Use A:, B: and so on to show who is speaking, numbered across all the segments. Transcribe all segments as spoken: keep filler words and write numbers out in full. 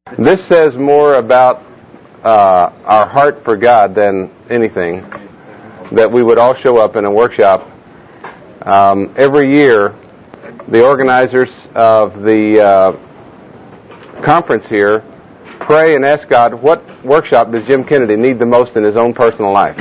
A: This says more about uh, our heart for God than anything, that we would all show up in a workshop. Um, every year, the organizers of the uh, conference here pray and ask God, what workshop does Jim Kennedy need the most in his own personal life?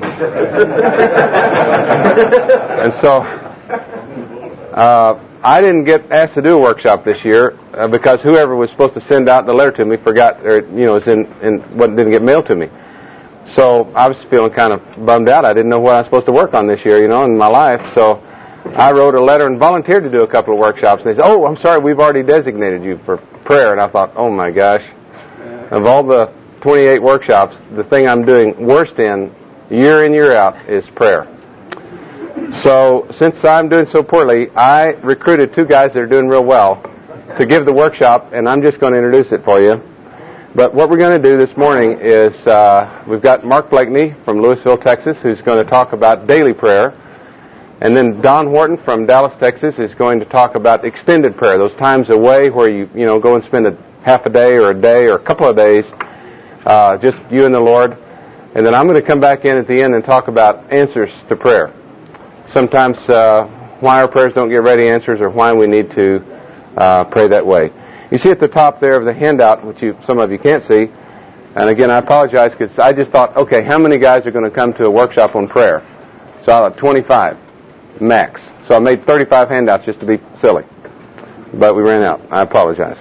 A: And so, uh, I didn't get asked to do a workshop this year uh, because whoever was supposed to send out the letter to me forgot, or you know, was in, in what didn't get mailed to me. So I was feeling kind of bummed out. I didn't know what I was supposed to work on this year, you know, in my life. So I wrote a letter and volunteered to do a couple of workshops. And they said, "Oh, I'm sorry, we've already designated you for prayer." And I thought, "Oh my gosh, of all the twenty-eight workshops, the thing I'm doing worst in, year in, year out, is prayer." So, since I'm doing so poorly, I recruited two guys that are doing real well to give the workshop, and I'm just going to introduce it for you. But what we're going to do this morning is, uh, we've got Mark Blakeney from Louisville, Texas, who's going to talk about daily prayer. And then Don Horton from Dallas, Texas, is going to talk about extended prayer, those times away where you, you know, go and spend a half a day or a day or a couple of days, uh, just you and the Lord. And then I'm going to come back in at the end and talk about answers to prayer. Sometimes uh, why our prayers don't get ready answers, or why we need to uh, pray that way. You see at the top there of the handout, which you, some of you can't see, and again I apologize because I just thought, okay, how many guys are going to come to a workshop on prayer? So I thought twenty-five max. So I made thirty-five handouts just to be silly, but we ran out. I apologize.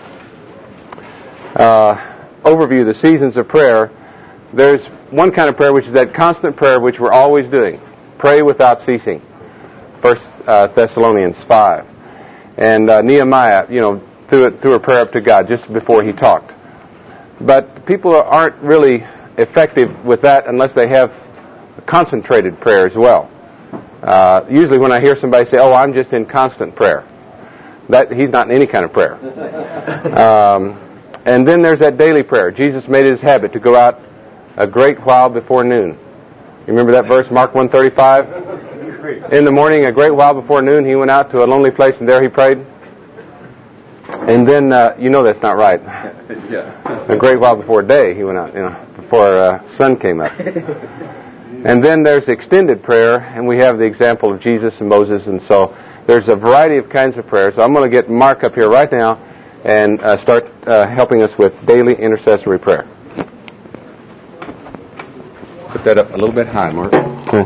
A: Uh, overview, the seasons of prayer. There's one kind of prayer which is that constant prayer which we're always doing. Pray without ceasing. First uh, Thessalonians five. And uh, Nehemiah, you know, threw, it, threw a prayer up to God just before he talked. But people aren't really effective with that unless they have a concentrated prayer as well. Uh, usually when I hear somebody say, "Oh, I'm just in constant prayer," that he's not in any kind of prayer. Um, and then there's that daily prayer. Jesus made it his habit to go out a great while before noon. You remember that verse, Mark one thirty-five? In the morning, a great while before noon, he went out to a lonely place, and there he prayed. And then, uh, you know that's not right. A great while before day, he went out, you know, before uh, sun came up. And then there's extended prayer, and we have the example of Jesus and Moses, and so there's a variety of kinds of prayers. So I'm going to get Mark up here right now and uh, start uh, helping us with daily intercessory prayer. Put that up a little bit high, Mark. Okay.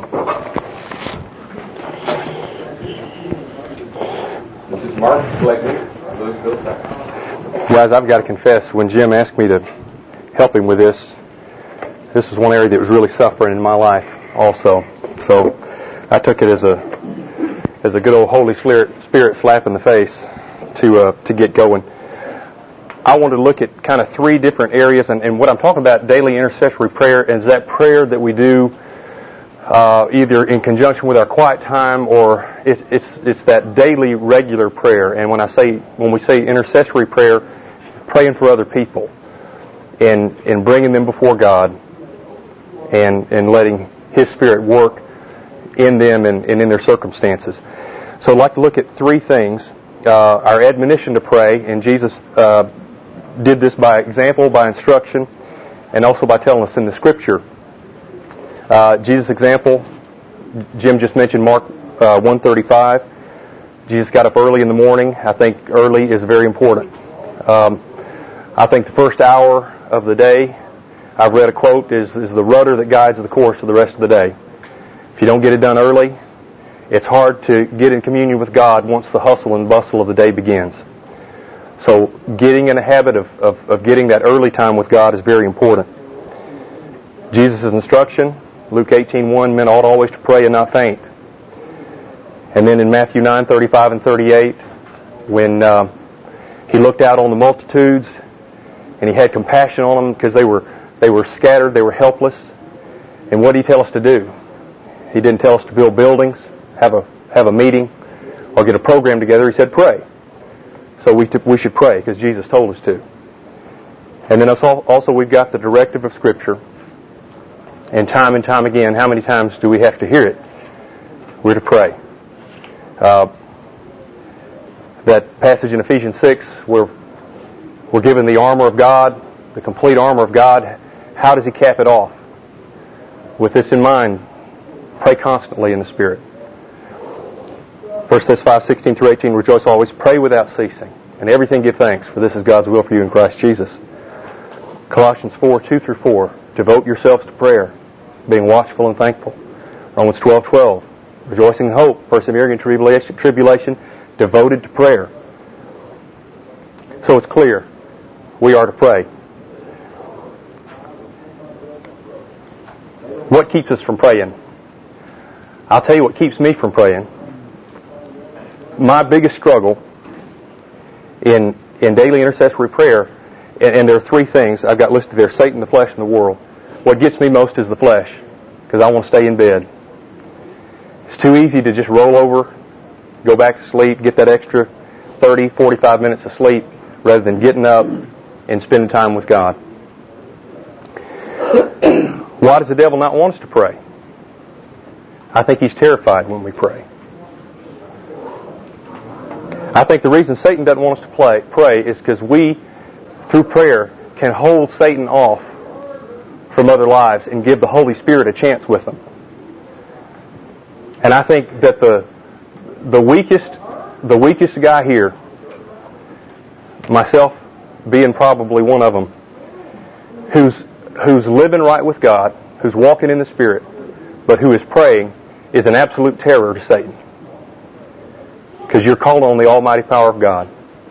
A: This is Mark Blakeney, Louisville, Texas.
B: Guys, I've got to confess, when Jim asked me to help him with this, this was one area that was really suffering in my life also. So I took it as a as a good old Holy Spirit, Spirit slap in the face to uh, to get going. I want to look at kind of three different areas, and, and what I'm talking about, daily intercessory prayer, is that prayer that we do uh, either in conjunction with our quiet time, or it, it's it's that daily, regular prayer. And when I say when we say intercessory prayer, praying for other people, and and bringing them before God, and and letting His Spirit work in them and, and in their circumstances. So I'd like to look at three things: uh, our admonition to pray, and Jesus Uh, did this by example, by instruction, and also by telling us in the Scripture. Uh, Jesus' example, Jim just mentioned Mark uh, one thirty-five. Jesus got up early in the morning. I think early is very important. Um, I think the first hour of the day, I've read a quote, is, is the rudder that guides the course of the rest of the day. If you don't get it done early, it's hard to get in communion with God once the hustle and bustle of the day begins. So getting in a habit of, of, of getting that early time with God is very important. Jesus' instruction, Luke eighteen one, men ought always to pray and not faint. And then in Matthew nine thirty-five and thirty-eight, when uh, he looked out on the multitudes and he had compassion on them because they were they were scattered, they were helpless. And what did he tell us to do? He didn't tell us to build buildings, have a have a meeting, or get a program together. He said pray. So we, t- we should pray because Jesus told us to. And then also we've got the directive of Scripture. And time and time again, how many times do we have to hear it? We're to pray. Uh, that passage in Ephesians six where We're given the armor of God, the complete armor of God. How does He cap it off? With this in mind, pray constantly in the Spirit. First Thessalonians five, sixteen through eighteen, rejoice always, pray without ceasing. And everything give thanks, for this is God's will for you in Christ Jesus. Colossians four, two through four, devote yourselves to prayer, being watchful and thankful. Romans twelve, twelve, rejoicing in hope, persevering in tribulation, tribulation, devoted to prayer. So it's clear, we are to pray. What keeps us from praying? I'll tell you what keeps me from praying. My biggest struggle in in daily intercessory prayer, and, and there are three things I've got listed there: Satan, the flesh, and the world. What gets me most is the flesh, because I want to stay in bed. It's too easy to just roll over, go back to sleep, get that extra thirty, forty-five minutes of sleep, rather than getting up and spending time with God. Why does the devil not want us to pray? I think he's terrified when we pray. I think the reason Satan doesn't want us to play, pray is because we, through prayer, can hold Satan off from other lives and give the Holy Spirit a chance with them. And I think that the the weakest the weakest guy here, myself being probably one of them, who's who's living right with God, who's walking in the Spirit, but who is praying, is an absolute terror to Satan. Because you're called on the almighty power of God.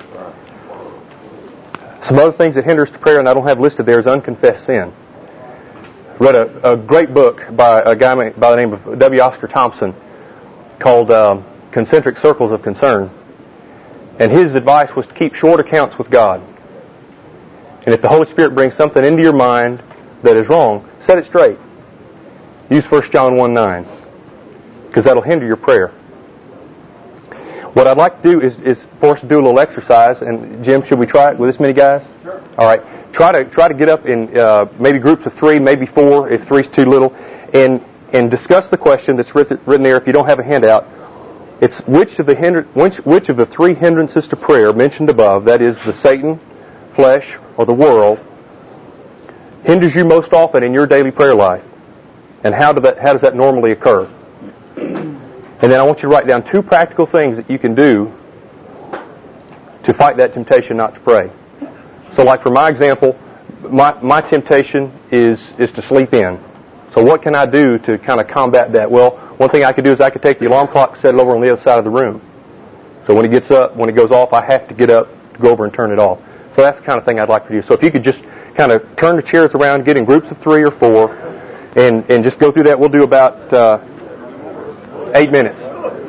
B: Some other things that hinder us to prayer, and I don't have listed there, is unconfessed sin. I read a, a great book by a guy by the name of W. Oscar Thompson called um, Concentric Circles of Concern. And his advice was to keep short accounts with God. And if the Holy Spirit brings something into your mind that is wrong, set it straight. Use First John one nine, because that'll hinder your prayer. What I'd like to do is, is for us to do a little exercise. And Jim, should we try it with this many guys?
C: Sure.
B: All right. Try to try to get up in uh, maybe groups of three, maybe four, if three's too little, and and discuss the question that's written, written there. If you don't have a handout, it's which of the hinder, which which of the three hindrances to prayer mentioned above, that is the Satan, flesh, or the world, hinders you most often in your daily prayer life, and how do that how does that normally occur? And then I want you to write down two practical things that you can do to fight that temptation not to pray. So like for my example, my, my temptation is, is to sleep in. So what can I do to kind of combat that? Well, one thing I could do is I could take the alarm clock, set it over on the other side of the room. So when it gets up, when it goes off, I have to get up to go over and turn it off. So that's the kind of thing I'd like for you. So if you could just kind of turn the chairs around, get in groups of three or four, and, and just go through that. We'll do about uh, eight minutes.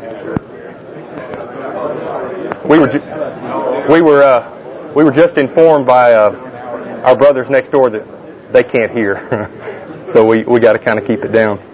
B: We were ju- we were uh, we were just informed by uh, our brothers next door that they can't hear, so we we got to kind of keep it down.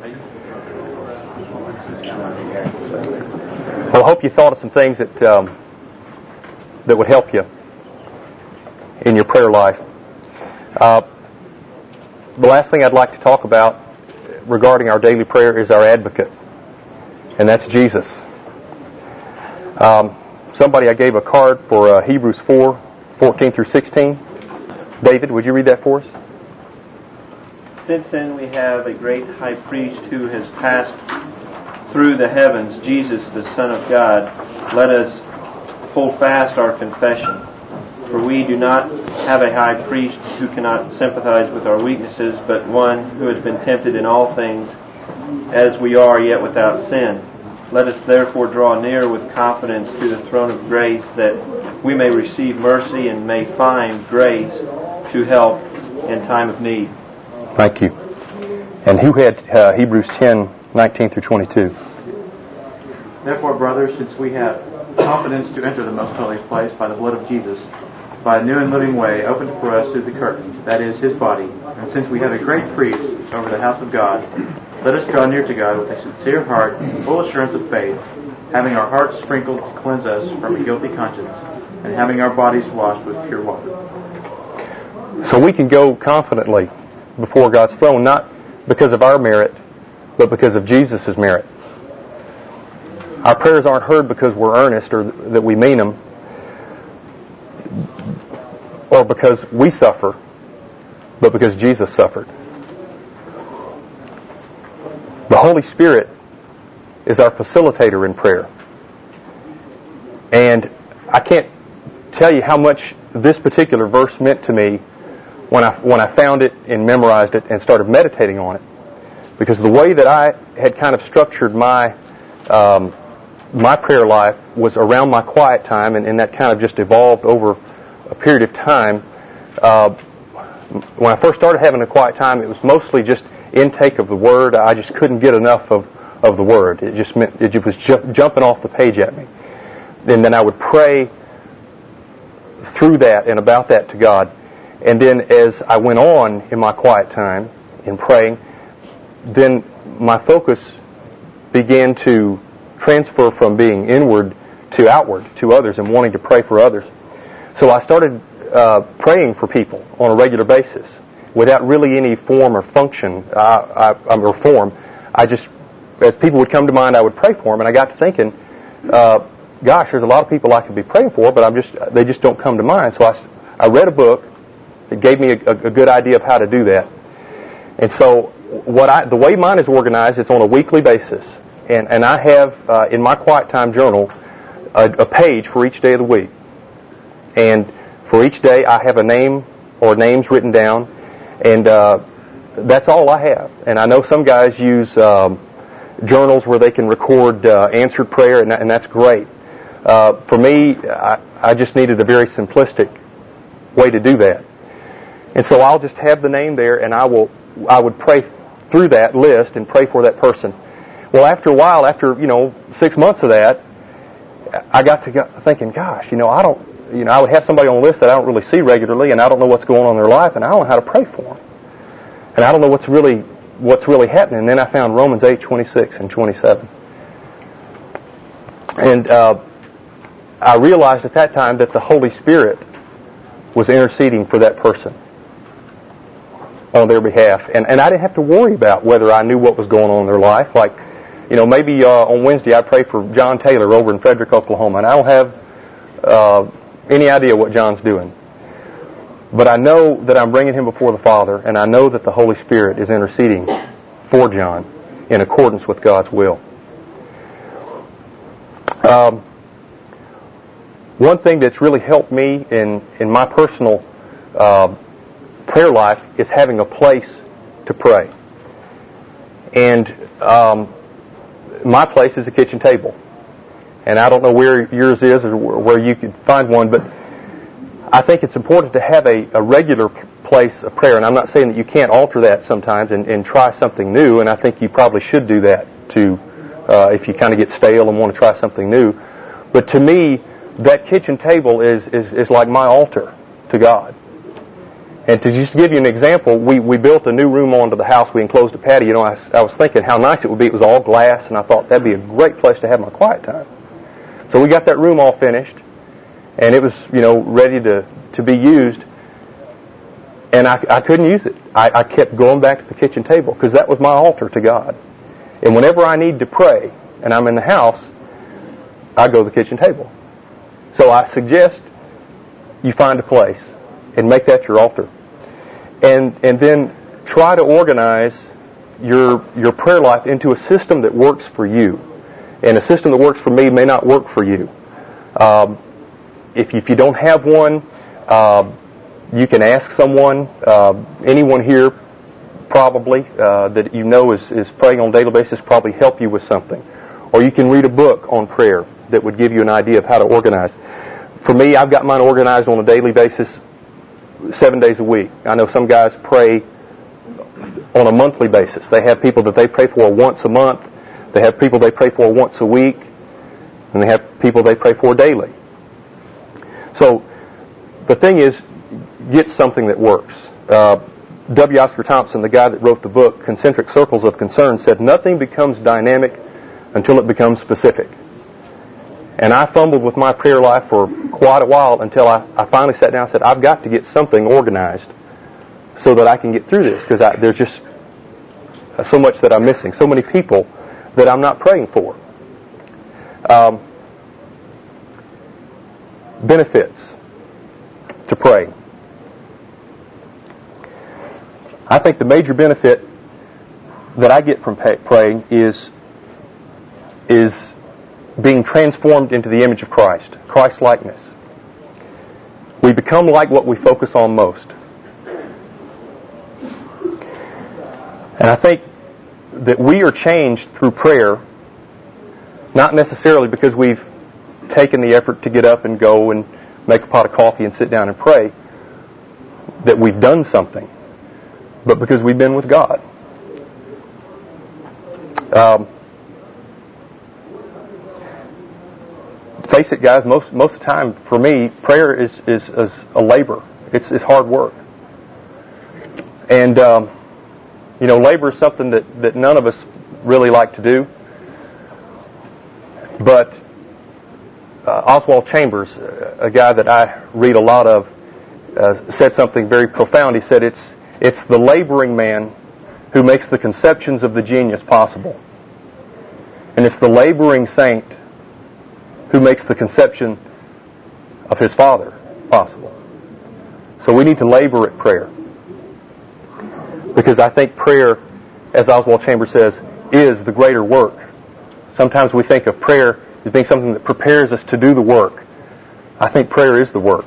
B: Well, I hope you thought of some things that um, that would help you in your prayer life. Uh, the last thing I'd like to talk about regarding our daily prayer is our advocate, and that's Jesus. Um, somebody I gave a card for uh, Hebrews four, fourteen through sixteen. David, would you read that for us?
C: Since then we have a great high priest who has passed through the heavens, Jesus, the Son of God. Let us hold fast our confession. For we do not have a high priest who cannot sympathize with our weaknesses, but one who has been tempted in all things as we are, yet without sin. Let us therefore draw near with confidence to the throne of grace, that we may receive mercy and may find grace to help in time of need.
B: Thank you. And who had uh, Hebrews ten, nineteen through twenty-two?
D: Therefore, brothers, since we have confidence to enter the most holy place by the blood of Jesus, by a new and living way opened for us through the curtain, that is, His body, and since we have a great priest over the house of God, let us draw near to God with a sincere heart and full assurance of faith, having our hearts sprinkled to cleanse us from a guilty conscience, and having our bodies washed with pure water.
B: So we can go confidently before God's throne, not because of our merit, but because of Jesus' merit. Our prayers aren't heard because we're earnest or that we mean them. or because we suffer, but because Jesus suffered. The Holy Spirit is our facilitator in prayer. And I can't tell you how much this particular verse meant to me when I when I found it and memorized it and started meditating on it. Because the way that I had kind of structured my um, my prayer life was around my quiet time, and, and that kind of just evolved over a period of time. Uh, when I first started having a quiet time, it was mostly just intake of the Word. I just couldn't get enough of, of the Word. It just meant it was ju- jumping off the page at me. And then I would pray through that and about that to God. And then as I went on in my quiet time in praying, then my focus began to transfer from being inward to outward, to others, and wanting to pray for others. So I started uh, praying for people on a regular basis without really any form or function uh, I, or form. I just, as people would come to mind, I would pray for them, and I got to thinking, uh, gosh, there's a lot of people I could be praying for, but I'm just they just don't come to mind. So I, I read a book that gave me a, a good idea of how to do that. And so what I, the way mine is organized, it's on a weekly basis. And, and I have, uh, in my quiet time journal, a, a page for each day of the week. And for each day, I have a name or names written down. And uh, that's all I have. And I know some guys use um, journals where they can record uh, answered prayer, and, that, and that's great. Uh, for me, I, I just needed a very simplistic way to do that. And so I'll just have the name there, and I will I would pray through that list and pray for that person. Well, after a while, after, you know, six months of that, I got to go thinking, gosh, you know, I don't, you know, I would have somebody on the list that I don't really see regularly, and I don't know what's going on in their life, and I don't know how to pray for them. And I don't know what's really, what's really happening. And then I found Romans eight, twenty-six and twenty-seven. And uh, I realized at that time that the Holy Spirit was interceding for that person on their behalf. And, and I didn't have to worry about whether I knew what was going on in their life. Like, you know, maybe uh, on Wednesday I pray for John Taylor over in Frederick, Oklahoma, and I don't have uh, any idea what John's doing. But I know that I'm bringing him before the Father, and I know that the Holy Spirit is interceding for John in accordance with God's will. Um, one thing that's really helped me in, in my personal uh, prayer life is having a place to pray. And um, my place is a kitchen table. And I don't know where yours is or where you could find one, but I think it's important to have a, a regular place of prayer. And I'm not saying that you can't alter that sometimes and, and try something new, and I think you probably should do that too, uh, if you kind of get stale and want to try something new. But to me, that kitchen table is, is, is like my altar to God. And to just give you an example, we, we built a new room onto the house. We enclosed a patio. You know, I, I was thinking how nice it would be. It was all glass, and I thought that'd be a great place to have my quiet time. So we got that room all finished, and it was, you know, ready to, to be used. And I, I couldn't use it. I, I kept going back to the kitchen table because that was my altar to God. And whenever I need to pray and I'm in the house, I go to the kitchen table. So I suggest you find a place and make that your altar. And and then try to organize your your prayer life into a system that works for you. And a system that works for me may not work for you. Um, if, if you don't have one, uh, you can ask someone, uh, anyone here probably uh, that you know is, is praying on a daily basis probably help you with something. Or you can read a book on prayer that would give you an idea of how to organize. For me, I've got mine organized on a daily basis, seven days a week. I know some guys pray on a monthly basis. They have people that they pray for once a month. They have people they pray for once a week. And they have people they pray for daily. So the thing is, get something that works. Uh, W. Oscar Thompson, the guy that wrote the book, Concentric Circles of Concern, said, nothing becomes dynamic until it becomes specific. And I fumbled with my prayer life for quite a while until I, I finally sat down and said, I've got to get something organized so that I can get through this, because there's just so much that I'm missing, so many people that I'm not praying for. Um, benefits to praying. I think the major benefit that I get from pay, praying is is being transformed into the image of Christ, Christ-likeness. We become like what we focus on most. And I think that we are changed through prayer, not necessarily because we've taken the effort to get up and go and make a pot of coffee and sit down and pray, that we've done something, but because we've been with God. Um, face it, guys, most most of the time, for me, prayer is, is, is a labor. It's, it's hard work. And, um, you know, labor is something that, that none of us really like to do. But uh, Oswald Chambers, a guy that I read a lot of, uh, said something very profound. He said, it's it's the laboring man who makes the conceptions of the genius possible. And it's the laboring saint who makes the conception of his Father possible. So we need to labor at prayer. Because I think prayer, as Oswald Chambers says, is the greater work. Sometimes we think of prayer as being something that prepares us to do the work. I think prayer is the work.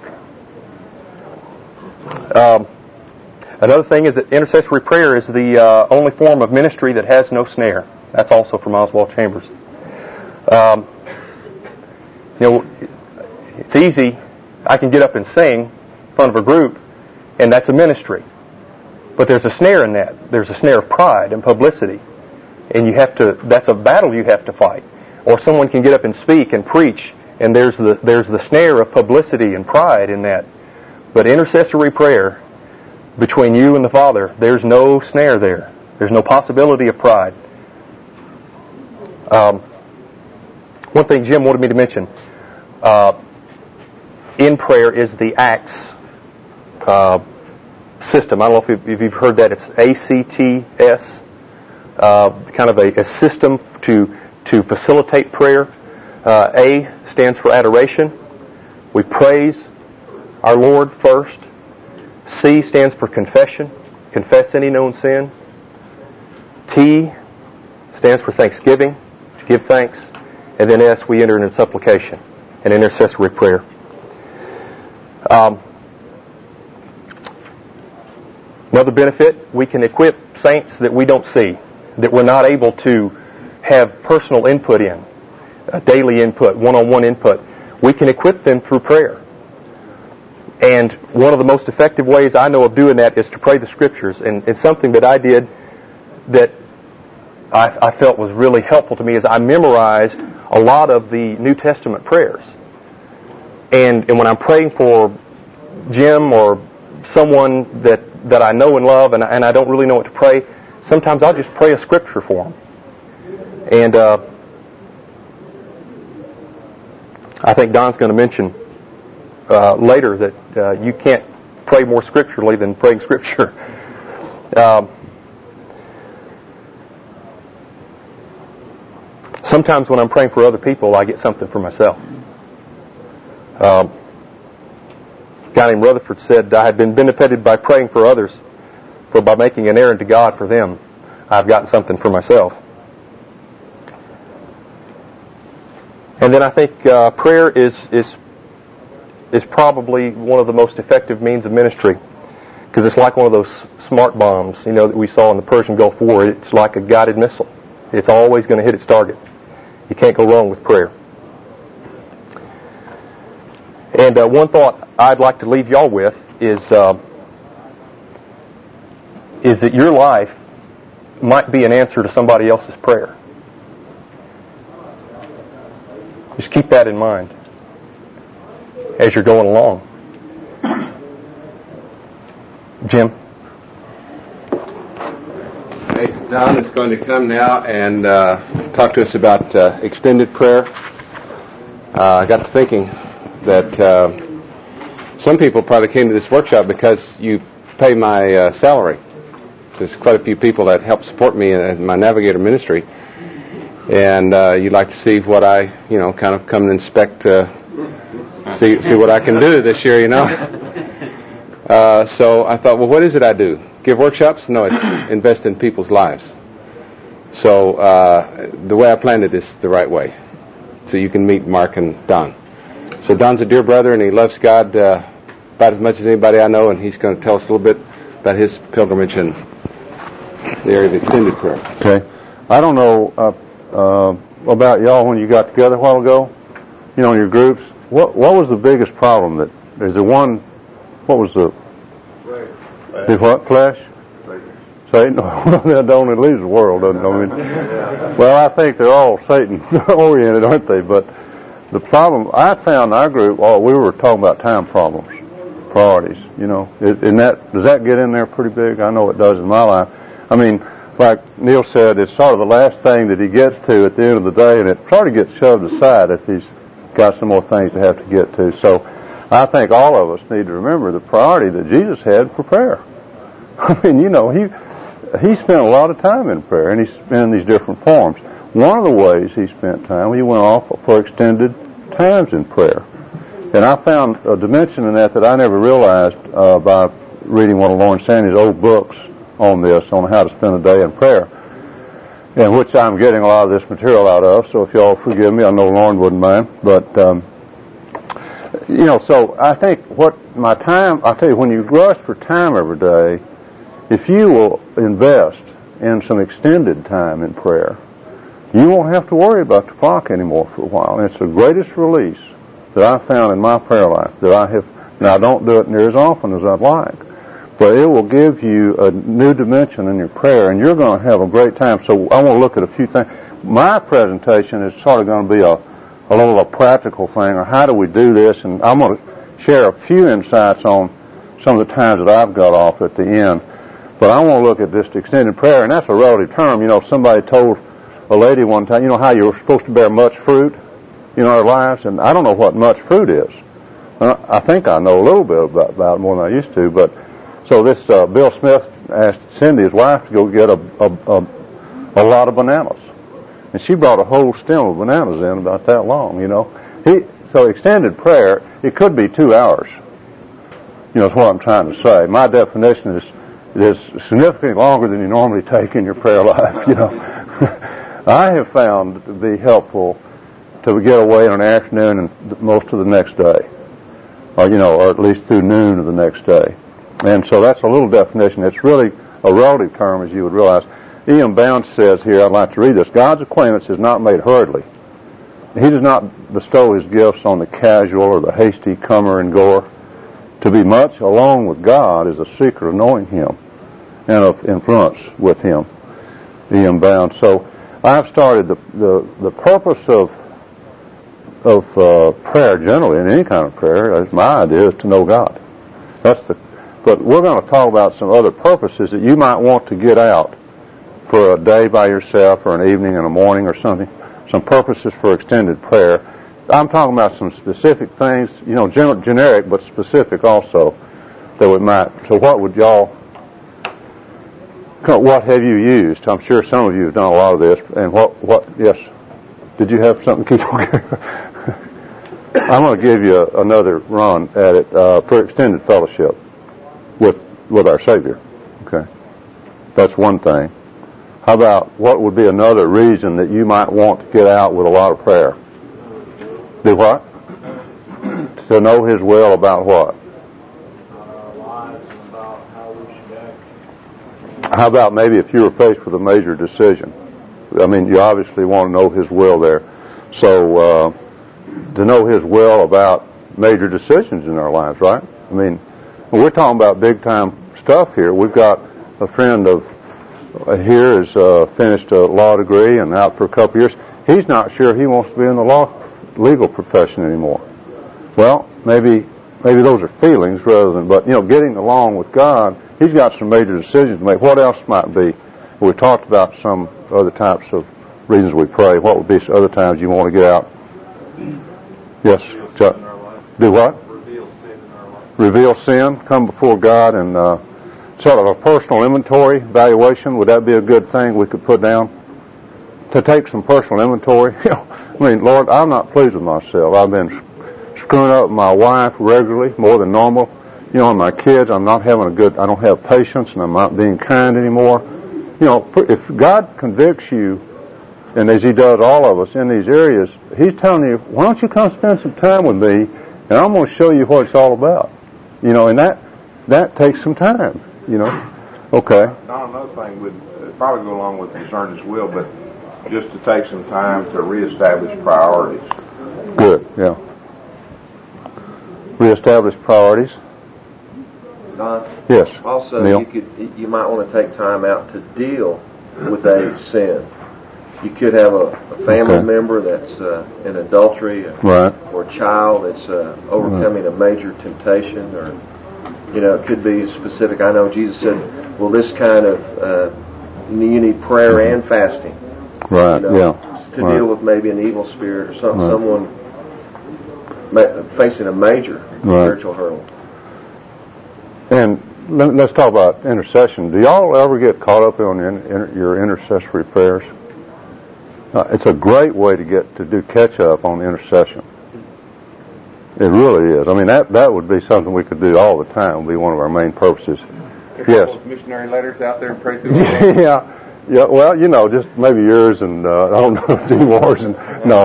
B: Um, another thing is that intercessory prayer is the uh, only form of ministry that has no snare. That's also from Oswald Chambers. Um, you know, it's easy. I can get up and sing in front of a group, and that's a ministry. But there's a snare in that. There's a snare of pride and publicity. And you have to, that's a battle you have to fight. Or someone can get up and speak and preach, and there's the, there's the snare of publicity and pride in that. But intercessory prayer, between you and the Father, there's no snare there. There's no possibility of pride. Um, one thing Jim wanted me to mention, uh, in prayer is the ACTS uh, system. I don't know if you've, if you've heard that. It's A C T S, uh, kind of a, a system to to facilitate prayer. Uh, A stands for adoration. We praise our Lord first. C stands for confession. Confess any known sin. T stands for thanksgiving. To give thanks. And then S, we enter into supplication and intercessory prayer. Um, Another benefit, we can equip saints that we don't see, that we're not able to have personal input in, a daily input, one-on-one input. We can equip them through prayer. And one of the most effective ways I know of doing that is to pray the Scriptures. And it's something that I did that I, I felt was really helpful to me is I memorized a lot of the New Testament prayers. And, and when I'm praying for Jim or someone that that I know and love, and I, and I don't really know what to pray, sometimes I'll just pray a scripture for them. And uh, I think Don's going to mention uh, later that uh, you can't pray more scripturally than praying scripture. Um, sometimes when I'm praying for other people, I get something for myself. Um, A guy named Rutherford said, I had been benefited by praying for others, for by making an errand to God for them, I've gotten something for myself. And then I think uh, prayer is is is probably one of the most effective means of ministry, because it's like one of those smart bombs, you know, that we saw in the Persian Gulf War. It's like a guided missile. It's always going to hit its target. You can't go wrong with prayer. And uh, one thought I'd like to leave y'all with is uh, is that your life might be an answer to somebody else's prayer. Just keep that in mind as you're going along. Jim?
A: Hey, Don is going to come now and uh, talk to us about uh, extended prayer. Uh, I got to thinking that uh, some people probably came to this workshop because you pay my uh, salary. There's quite a few people that help support me in my Navigator ministry, and uh, you'd like to see what I, you know, kind of come and inspect, uh, see see what I can do this year, you know. Uh, so I thought, well, what is it I do? give workshops? No, it's invest in people's lives. So uh, the way I planned it is the right way. So you can meet Mark and Don. So Don's a dear brother, and he loves God uh, about as much as anybody I know, and he's going to tell us a little bit about his pilgrimage in the area of extended prayer.
E: Okay. I don't know uh, uh, about y'all when you got together a while ago, you know, in your groups. What what was the biggest problem? That is there one? What was the? Flesh. The what? Flesh. Satan. That only leaves the world, doesn't it? I mean, well, I think they're all Satan oriented, aren't they? But the problem I found in our group, oh, we were talking about time problems, priorities. You know, and that does that get in there pretty big? I know it does in my life. I mean, like Neil said, it's sort of the last thing that he gets to at the end of the day, and it sort of gets shoved aside if he's got some more things to have to get to. So I think all of us need to remember the priority that Jesus had for prayer. I mean, you know, he he spent a lot of time in prayer, and he spent in these different forms. One of the ways he spent time, he went off for extended times in prayer. And I found a dimension in that that I never realized uh, by reading one of Lawrence Sandy's old books on this, on how to spend a day in prayer, and which I'm getting a lot of this material out of, so if y'all forgive me, I know Lauren wouldn't mind, but, um, you know, so I think what my time, I tell you, when you rush for time every day, if you will invest in some extended time in prayer, you won't have to worry about the clock anymore for a while. And it's the greatest release that I've found in my prayer life that I have. Now, I don't do it near as often as I'd like, but it will give you a new dimension in your prayer, and you're going to have a great time. So I want to look at a few things. My presentation is sort of going to be a, a little a practical thing, or how do we do this, and I'm going to share a few insights on some of the times that I've got off at the end. But I want to look at this extended prayer, and that's a relative term. You know, somebody told a lady one time, you know how you're supposed to bear much fruit in our lives, and I don't know what much fruit is. I think I know a little bit about, about it more than I used to, but so this uh, Bill Smith asked Cindy, his wife, to go get a, a, a, a lot of bananas, and she brought a whole stem of bananas in about that long. You know, he so extended prayer. It could be two hours. You know, is what I'm trying to say. My definition is is significantly longer than you normally take in your prayer life. You know, I have found it to be helpful to get away in an afternoon and most of the next day, or you know, or at least through noon of the next day. And so that's a little definition. It's really a relative term, as you would realize. E M Bounds says here, I'd like to read this, God's acquaintance is not made hurriedly. He does not bestow his gifts on the casual or the hasty comer and goer. To be much alone with God is a secret of knowing him and of influence with him. E M Bounds. So I've started the, the, the purpose of of uh, prayer generally, in any kind of prayer, my idea is to know God. That's the But we're going to talk about some other purposes that you might want to get out for a day by yourself or an evening and a morning or something, some purposes for extended prayer. I'm talking about some specific things, you know, gen- generic but specific also that we might. So what would y'all, what have you used? I'm sure some of you have done a lot of this. And what, what yes, did you have something to keep on? I'm going to give you a, another run at it uh, for extended fellowship with with our Savior. Okay, that's one thing. How about what would be another reason that you might want to get out with a lot of prayer? Do what? To know His will about what?
F: Our lives and about how we should act.
E: How about maybe if you were faced with a major decision? I mean, you obviously want to know His will there. So uh, to know His will about major decisions in our lives, right? I mean, we're talking about big-time stuff here. We've got a friend of uh, here has uh, finished a law degree and out for a couple years. He's not sure he wants to be in the law legal profession anymore. Well, maybe maybe those are feelings rather than, but you know, getting along with God, He's got some major decisions to make. What else might be? We talked about some other types of reasons we pray. What would be some other times you want to get out? Yes, Chuck. Do what?
F: Reveal sin in our life.
E: Reveal sin, come before God, and uh, sort of a personal inventory, evaluation. Would that be a good thing we could put down? To take some personal inventory. You know, I mean, Lord, I'm not pleased with myself. I've been screwing up with my wife regularly, more than normal. you know, my kids, I'm not having a good, I don't have patience and I'm not being kind anymore. You know, if God convicts you, and as He does all of us in these areas, He's telling you, why don't you come spend some time with me, and I'm going to show you what it's all about. You know, and that that takes some time, you know. Okay.
G: Now, another thing would uh, probably go along with discern His will, but just to take some time to reestablish priorities.
E: Good, yeah. Reestablish priorities.
H: Don?
E: Yes.
H: Also,
E: Neil?
H: you could you might want to take time out to deal with a sin. You could have a, a family
E: Okay.
H: member that's uh, in adultery, or,
E: Right.
H: or a child that's uh, overcoming right. a major temptation, or you know, it could be specific. I know Jesus said, "Well, this kind of uh, you need prayer and fasting."
E: Right.
H: You know,
E: yeah.
H: To
E: right.
H: deal with maybe an evil spirit or some,
E: Right.
H: someone ma- facing a major
E: Right.
H: spiritual hurdle.
E: And let, let's talk about intercession. Do y'all ever get caught up on your, in, your intercessory prayers? Uh, it's a great way to get to do catch up on intercession. It really is. I mean, that that would be something we could do all the time. It would be one of our main purposes.
G: There's
E: Yes.
G: those missionary letters out there and pray through them.
E: yeah, yeah. Well, you know, just maybe yours and uh, I don't know, Jim Wars and no.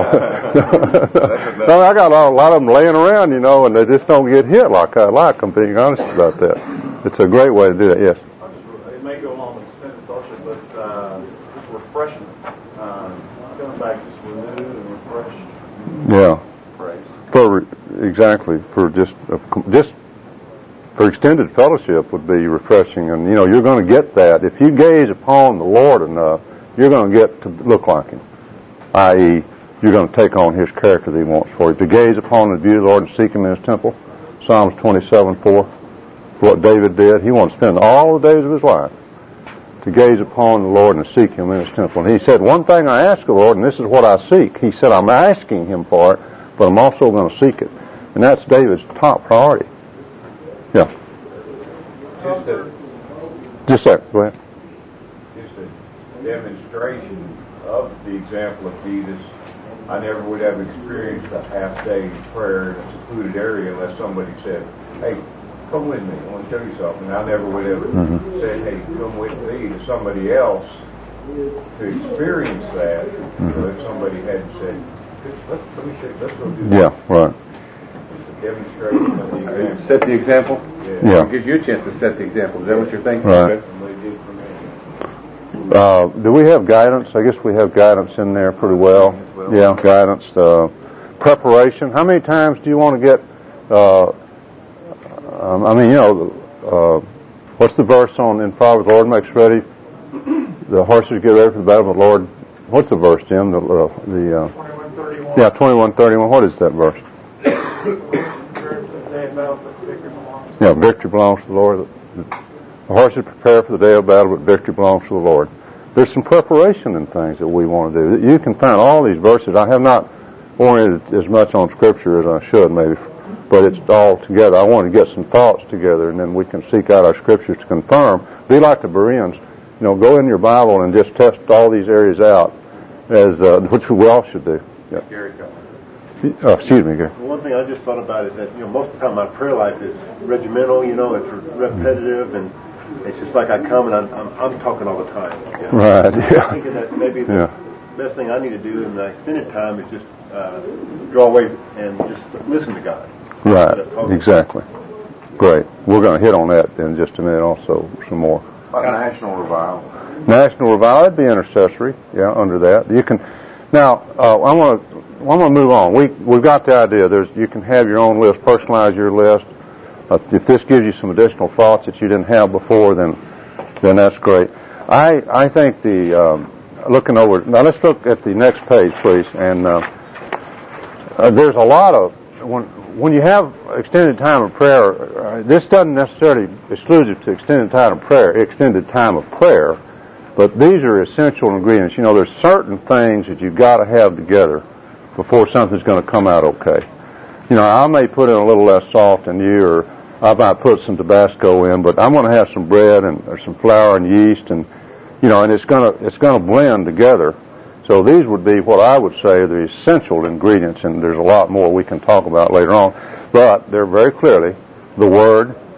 E: no, I got a lot of them laying around, you know, and they just don't get hit like I like. I'm being honest about that. It's a great way to do that. Yes.
F: It may go along with extended fellowship, but uh, just refreshing. Um, coming back just renewed and refreshed.
E: Yeah.
F: Praise.
E: For exactly for just uh, just for extended fellowship would be refreshing, and you know you're going to get that if you gaze upon the Lord enough. You're going to get to look like Him, that is, you're going to take on His character that He wants for you. To gaze upon the beauty of the Lord and seek Him in His temple, Psalms twenty-seven four. What David did, he wanted to spend all the days of his life to gaze upon the Lord and seek Him in His temple. And he said, "One thing I ask the Lord, and this is what I seek." He said, "I'm asking Him for it, but I'm also going to seek it." And that's David's top priority. Yeah.
G: Just a,
E: Just a second. Go ahead.
G: just a demonstration of the example of Jesus. I never would have experienced a half day prayer in a secluded area unless somebody said, "Hey, come with me, I want to show you something." I never would have
E: Mm-hmm.
G: said, "Hey, come with me," to somebody else to experience that.
E: Mm-hmm.
G: So if somebody had said, let's, let me show you, let's go do that.
E: Yeah. Right.
G: It's a demonstration of the example.
I: Set the example?
E: Yeah.
I: It gives you a chance to set the example. Is that what you're thinking?
E: Right.
G: Somebody did for me.
E: Uh, do we have guidance? I guess we have guidance in there pretty well. Yeah, guidance. Uh, preparation. How many times do you want to get? Uh, um, I mean, you know, uh, what's the verse on in Proverbs? The Lord makes ready. The horses get ready for the battle, but the Lord. What's the verse, Jim? The uh, the. Uh,
F: twenty-one thirty-one.
E: yeah, twenty-one thirty-one. What is that verse? Yeah, victory belongs to the Lord. The horses prepare for the day of battle, but victory belongs to the Lord. There's some preparation in things that we want to do. You can find all these verses. I have not oriented as much on Scripture as I should, maybe, but it's all together. I want to get some thoughts together, and then we can seek out our Scriptures to confirm. Be like the Bereans. You know, go in your Bible and just test all these areas out, as uh, which we all should do. Yeah.
I: Gary, go.
E: Uh, excuse me, Gary.
J: One thing I just thought about is that, you know, most of the time my prayer life is regimental, you know, it's repetitive, and it's just like I come and I'm, I'm, I'm talking all the time. You know?
E: Right, yeah.
J: I'm thinking that maybe the
E: Yeah.
J: best thing I need to do in the extended time is just uh, draw away and just listen to God.
E: Right, exactly. Great. We're going to hit on that in just a minute also, some more.
G: Like a national revival.
E: National revival, that'd be intercessory, yeah, under that. You can, now, uh, I want to, I'm going to move on. We, we've got the idea. There's, you can have your own list, personalize your list. Uh, if this gives you some additional thoughts that you didn't have before, then, then that's great. I, I think the, um, looking over, now let's look at the next page, please. And, uh, uh, there's a lot of, when, when you have extended time of prayer, uh, this doesn't necessarily exclusive to extended time of prayer, extended time of prayer, but these are essential ingredients. You know, there's certain things that you've got to have together before something's going to come out okay. You know, I may put in a little less salt than you, or I might put some Tabasco in, but I'm going to have some bread and or some flour and yeast, and you know, and it's going to it's going to blend together. So these would be what I would say are the essential ingredients, and there's a lot more we can talk about later on. But they're very clearly the Word,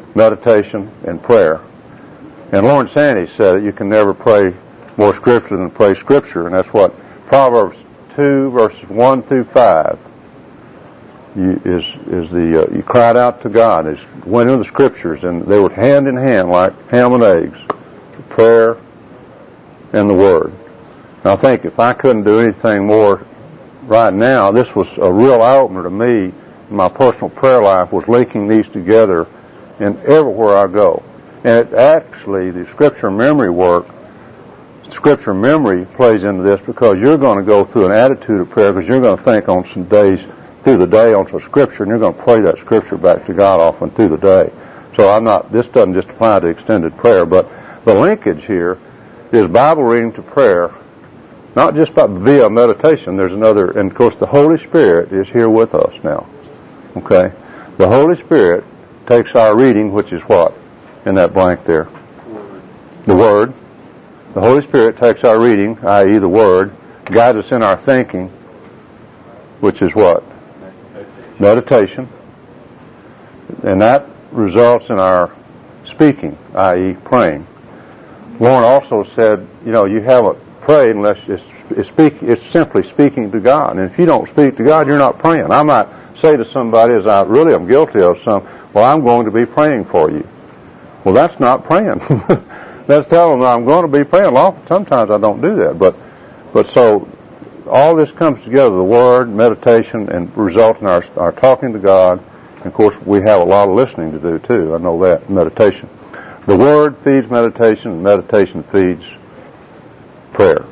E: meditation, and prayer. And Lawrence Sandy said that you can never pray more Scripture than pray Scripture, and that's what Proverbs two, verses one through five you, is is the uh, you cried out to God. It went into the Scriptures, and they were hand in hand like ham and eggs, prayer and the Word. And I think if I couldn't do anything more right now, this was a real eye-opener to me. My personal prayer life was linking these together in everywhere I go. And it actually, the Scripture memory work, Scripture memory plays into this because you're going to go through an attitude of prayer because you're going to think on some days through the day on some Scripture, and you're going to pray that Scripture back to God often through the day. So I'm not, this doesn't just apply to extended prayer, but the linkage here is Bible reading to prayer, not just by, via meditation. There's another, and of course the Holy Spirit is here with us now. Okay? The Holy Spirit takes our reading, which is what? In that blank there. The Word. The Holy Spirit takes our reading, that is the Word, guides us in our thinking, which is what? Meditation. And that results in our speaking, that is praying. Lauren also said, you know, you haven't prayed unless it's, it's, speak, it's simply speaking to God. And if you don't speak to God, you're not praying. I might say to somebody, as I really am guilty of some, well, I'm going to be praying for you. Well, that's not praying. That's telling them I'm going to be praying. Often, sometimes I don't do that. But, but so all this comes together, the Word, meditation, and result in our, our talking to God. And of course, we have a lot of listening to do, too. I know that, meditation. The Word feeds meditation, and meditation feeds prayer.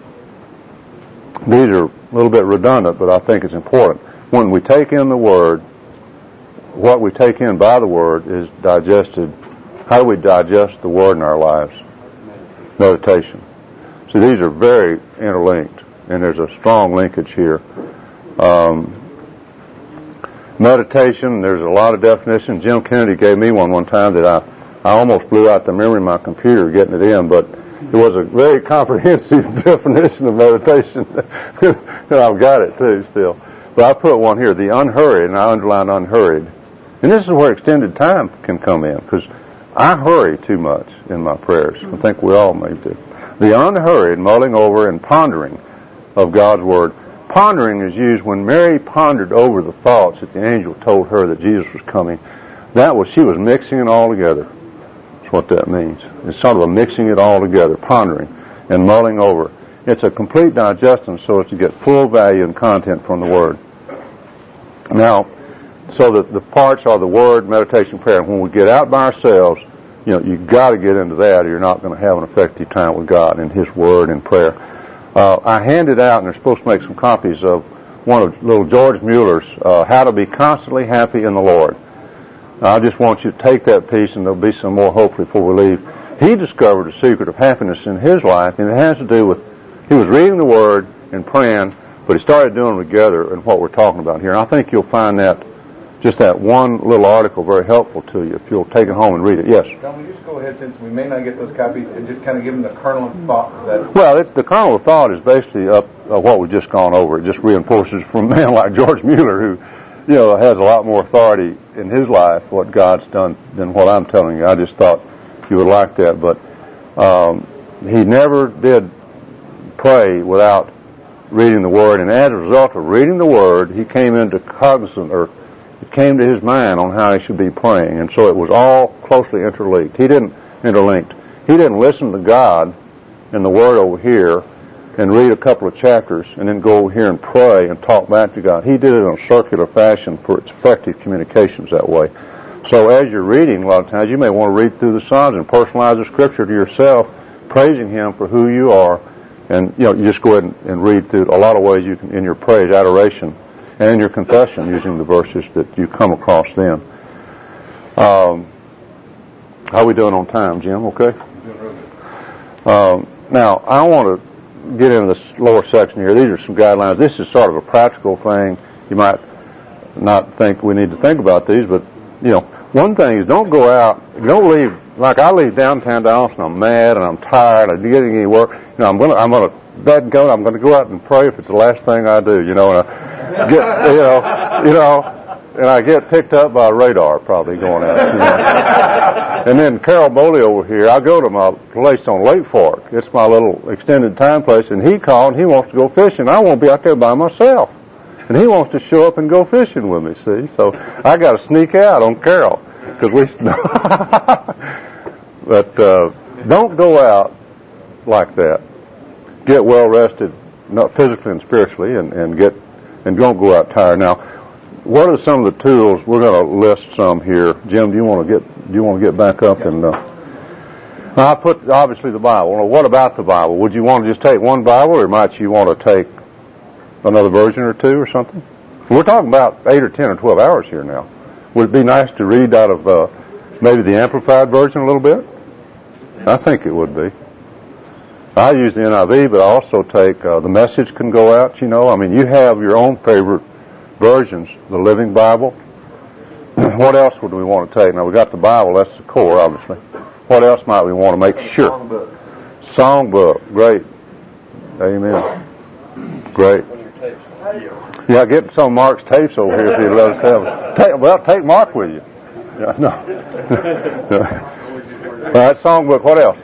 E: These are a little bit redundant, but I think it's important. When we take in the Word, what we take in by the Word is digested. How do we digest the Word in our lives? Meditation. So these are very interlinked, and there's a strong linkage here. Um, meditation, there's a lot of definitions. Jim Kennedy gave me one one time that I, I almost blew out the memory of my computer getting it in, but it was a very comprehensive definition of meditation. And I've got it too still. But I put one here, the unhurried, and I underlined unhurried. And this is where extended time can come in, because I hurry too much in my prayers. I think we all may do. The unhurried mulling over and pondering of God's Word. Pondering is used when Mary pondered over the thoughts that the angel told her that Jesus was coming. That was, she was mixing it all together. That's what that means. It's sort of a mixing it all together, pondering and mulling over. It's a complete digestion so as to get full value and content from the Word. Now, so that the parts are the Word, meditation, prayer. And when we get out by ourselves, you know, you've got to get into that or you're not going to have an effective time with God in His Word and prayer. Uh, I handed out, and they're supposed to make some copies of one of little George Mueller's, uh, How to Be Constantly Happy in the Lord. Now, I just want you to take that piece, and there'll be some more hopefully before we leave. He discovered a secret of happiness in his life, and it has to do with, he was reading the Word and praying, but he started doing them together in what we're talking about here. And I think you'll find that, just that one little article, very helpful to you if you'll take it home and read it. Yes?
I: Can we just go ahead, since we may not get those copies, and just kind of give them the kernel of thought? That
E: well, it's, the kernel of thought is basically up uh, what we've just gone over. It just reinforces from a man like George Mueller, who, you know, has a lot more authority in his life, what God's done, than what I'm telling you. I just thought you would like that. But um, he never did pray without reading the Word, and as a result of reading the Word, he came into cognizance, or it came to his mind on how he should be praying, and so it was all closely interlinked. He didn't interlinked. He didn't listen to God in the Word over here and read a couple of chapters and then go over here and pray and talk back to God. He did it in a circular fashion for its effective communications that way. So as you're reading, a lot of times you may want to read through the Psalms and personalize the Scripture to yourself, praising Him for who you are, and you know you just go ahead and, and read through a lot of ways you can in your praise, adoration, and in your confession using the verses that you come across then. Um, how are we doing on time, Jim? Okay? Um, now, I want to get into this lower section here. These are some guidelines. This is sort of a practical thing. You might not think we need to think about these, but, you know, one thing is don't go out, don't leave, like I leave downtown Dallas and I'm mad and I'm tired, I'm getting any work. You know, I'm going to, I'm going to, that go, I'm going to go out and pray if it's the last thing I do, you know, and I, Get, you know, you know, and I get picked up by radar probably going out. You know. And then Carol Bowley over here, I go to my place on Lake Fork. It's my little extended time place, and he called and he wants to go fishing. I won't be out there by myself. And he wants to show up and go fishing with me, see? So I got to sneak out on Carol. Because we, but uh, don't go out like that. Get well rested, not physically and spiritually, and, and get and don't go out tired. Now, what are some of the tools? We're going to list some here. Jim, do you want to get do you want to get back up and? Uh, I put obviously the Bible. Well, what about the Bible? Would you want to just take one Bible, or might you want to take another version or two or something? We're talking about eight or ten or twelve hours here now. Would it be nice to read out of uh, maybe the Amplified Version a little bit? I think it would be. I use the N I V, but I also take, uh, the Message can go out, you know. I mean, you have your own favorite versions, the Living Bible. What else would we want to take? Now, we got the Bible, that's the core, obviously. What else might we want to make sure? Songbook. Songbook, great. Amen. Great. Yeah, get some of Mark's tapes over here if he'd let us have them. Take, well, take Mark with you. Yeah, no. All right, songbook, what else?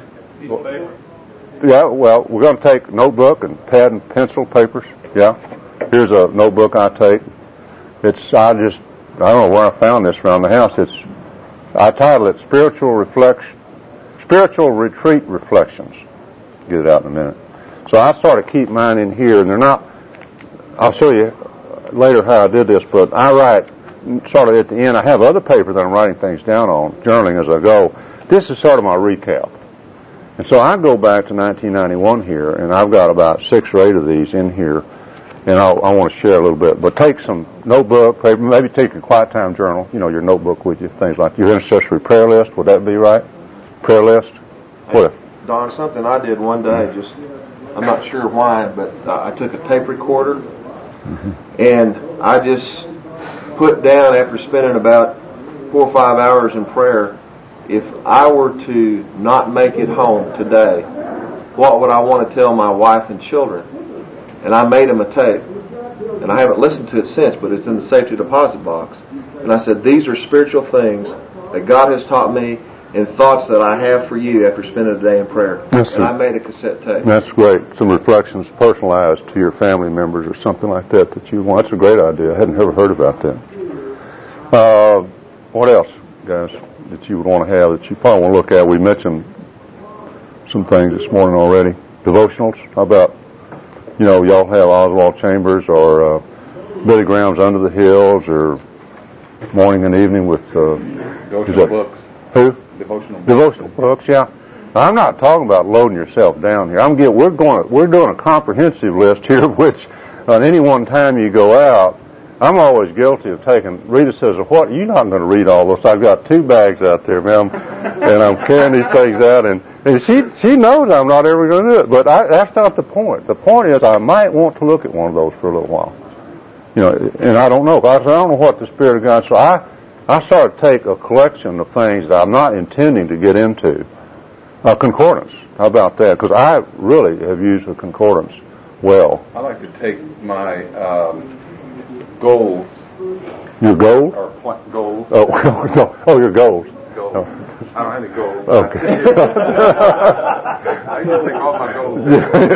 E: Yeah, well, we're going to take notebook and pad and pencil, papers. Yeah. Here's a notebook I take. It's, I just, I don't know where I found this around the house. It's, I title it Spiritual Reflection, Spiritual Retreat Reflections. Get it out in a minute. So I sort of keep mine in here, and they're not, I'll show you later how I did this, but I write sort of at the end. I have other paper that I'm writing things down on, journaling as I go. This is sort of my recap. And so I go back to nineteen ninety-one here, and I've got about six or eight of these in here, and I'll, I want to share a little bit. But take some notebook, paper, maybe take your quiet time journal, you know, your notebook with you, things like your intercessory prayer list. Would that be right? Prayer list? What?
H: Hey, Don, something I did one day, just, I'm not sure why, but uh, I took a tape recorder, mm-hmm. and I just put down, after spending about four or five hours in prayer, if I were to not make it home today, what would I want to tell my wife and children? And I made them a tape. And I haven't listened to it since, but it's in the safety deposit box. And I said, these are spiritual things that God has taught me and thoughts that I have for you after spending a day in prayer. That's and a, I made a cassette tape.
E: That's great. Some reflections personalized to your family members or something like that that you want. That's a great idea. I hadn't ever heard about that. Uh, what else, guys, that you would want to have that you probably want to look at? We mentioned some things this morning already. Devotionals. How about, you know, y'all have Oswald Chambers or uh, Billy Graham's Under the Hills or Morning and Evening with uh,
I: devotional books.
E: Who?
I: Devotional books.
E: Devotional books, yeah. I'm not talking about loading yourself down here. I'm get we're going we're doing a comprehensive list here, which on any one time you go out, I'm always guilty of taking. Rita says, "What? You're not going to read all this." I've got two bags out there, ma'am, and I'm carrying these things out, and, and she she knows I'm not ever going to do it. But I, that's not the point. The point is, I might want to look at one of those for a little while, you know. And I don't know. I, I don't know what the Spirit of God. So I I sort of take a collection of things that I'm not intending to get into. A concordance. How about that? Because I really have used a concordance well.
I: I like to take my um, goals.
E: Your goals?
I: Or pl- goals.
E: Oh, no. Oh, your goals.
I: Goals.
E: Oh.
I: I don't have any goals.
E: Okay.
I: I usually take all my goals.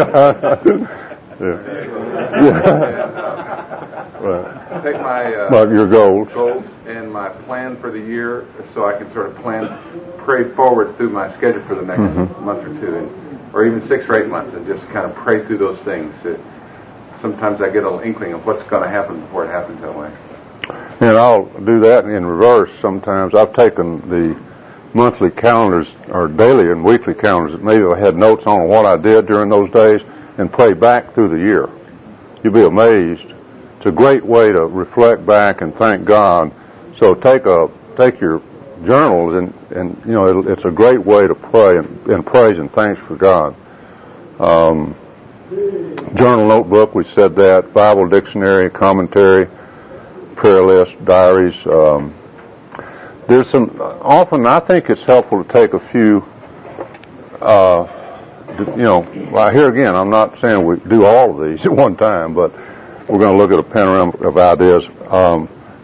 E: Yeah. Yeah. Right.
I: Take my uh,
E: About your goals.
I: goals and my plan for the year, so I can sort of plan, pray forward through my schedule for the next mm-hmm. month or two, and, or even six or eight months, and just kind of pray through those things. It, sometimes I get a little inkling of what's going to happen before it happens that way.
E: And I'll do that in reverse sometimes. I've taken the monthly calendars or daily and weekly calendars that maybe I had notes on what I did during those days and pray back through the year. You'll be amazed. It's a great way to reflect back and thank God. So take a take your journals and, and you know, it, it's a great way to pray and, and praise and thanks for God. Um, journal notebook, we said that. Bible dictionary, commentary, prayer list, diaries. Um, there's some, often I think it's helpful to take a few, uh, you know, well, here again, I'm not saying we do all of these at one time, but we're going to look at a panorama of ideas. Um,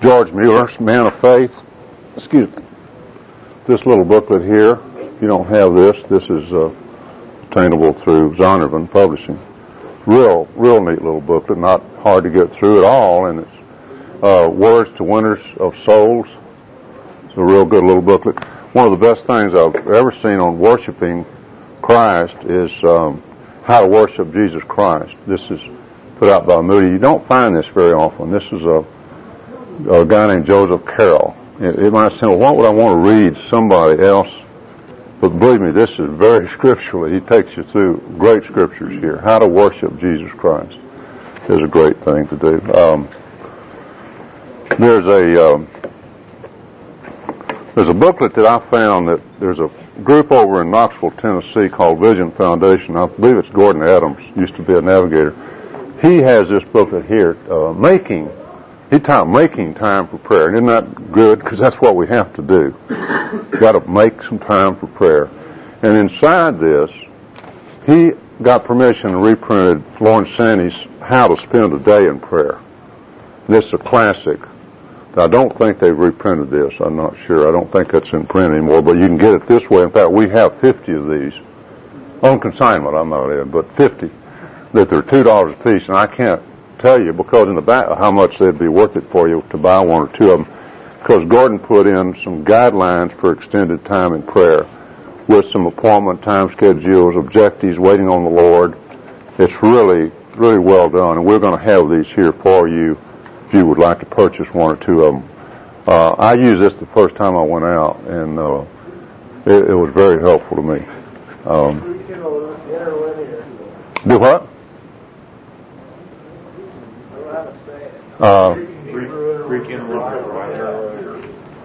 E: George Mueller's Man of Faith. Excuse me. This little booklet here, if you don't have this, this is uh, obtainable through Zondervan Publishing. Real, real neat little booklet, not hard to get through at all, and it's uh, Words to Winners of Souls. It's a real good little booklet. One of the best things I've ever seen on worshiping Christ is um, How to Worship Jesus Christ. This is put out by Moody. You don't find this very often. This is a, a guy named Joseph Carroll. It, it might seem, well, what would I want to read somebody else? But believe me, this is very scriptural. He takes you through great scriptures here. How to Worship Jesus Christ is a great thing to do. Um, there's a um, there's a booklet that I found that there's a group over in Knoxville, Tennessee called Vision Foundation. I believe it's Gordon Adams, used to be a navigator. He has this booklet here, uh, making, he taught making time for prayer. And isn't that good? Because that's what we have to do. Got to make some time for prayer. And inside this, he got permission and reprinted Lawrence Sandy's How to Spend a Day in Prayer. This is a classic. I don't think they've reprinted this. I'm not sure. I don't think it's in print anymore, but you can get it this way. In fact, we have fifty of these on consignment. I'm not in, but fifty that they're two dollars a piece, and I can't tell you because in the back how much they'd be worth it for you to buy one or two of them. Because Gordon put in some guidelines for extended time in prayer with some appointment time schedules, objectives, waiting on the Lord. It's really, really well done, and we're going to have these here for you if you would like to purchase one or two of them. Uh, I used this the first time I went out, and uh, it, it was very helpful to me. Um, do what? Uh,
F: Greek interlinear.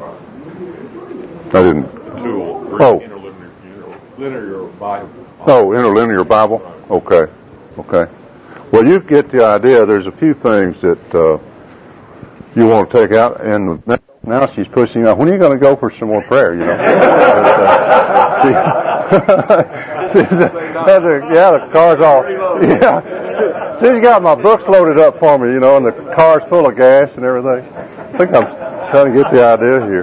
E: I didn't.
F: Tool. Greek
E: Oh.
F: Interlinear Bible.
E: Oh, interlinear Bible? Okay. Okay. Well, you get the idea. There's a few things that uh, you want to take out, and now she's pushing out. When are you going to go for some more prayer, you know? But, uh, she, yeah, the car's all, yeah. She's got my books loaded up for me, you know, and the car's full of gas and everything. I think I'm trying to get the idea here.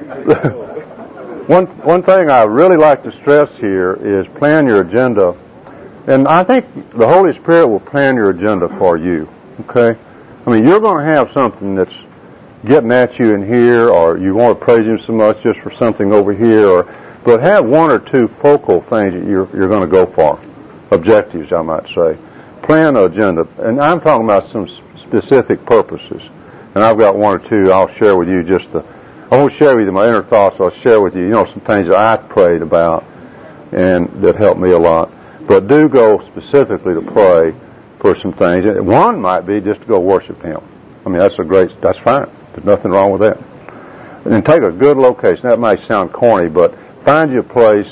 E: one, one thing I really like to stress here is plan your agenda. And I think the Holy Spirit will plan your agenda for you, okay? I mean, you're going to have something that's getting at you in here, or you want to praise Him so much just for something over here, or but have one or two focal things that you're, you're going to go for, objectives, I might say. Plan an agenda, and I'm talking about some specific purposes. And I've got one or two I'll share with you. Just to, I won't share with you my inner thoughts. I'll share with you, you know, some things that I prayed about and that helped me a lot. But do go specifically to pray for some things. One might be just to go worship Him. I mean, that's a great, that's fine. There's nothing wrong with that. And take a good location. That might sound corny, but find you a place.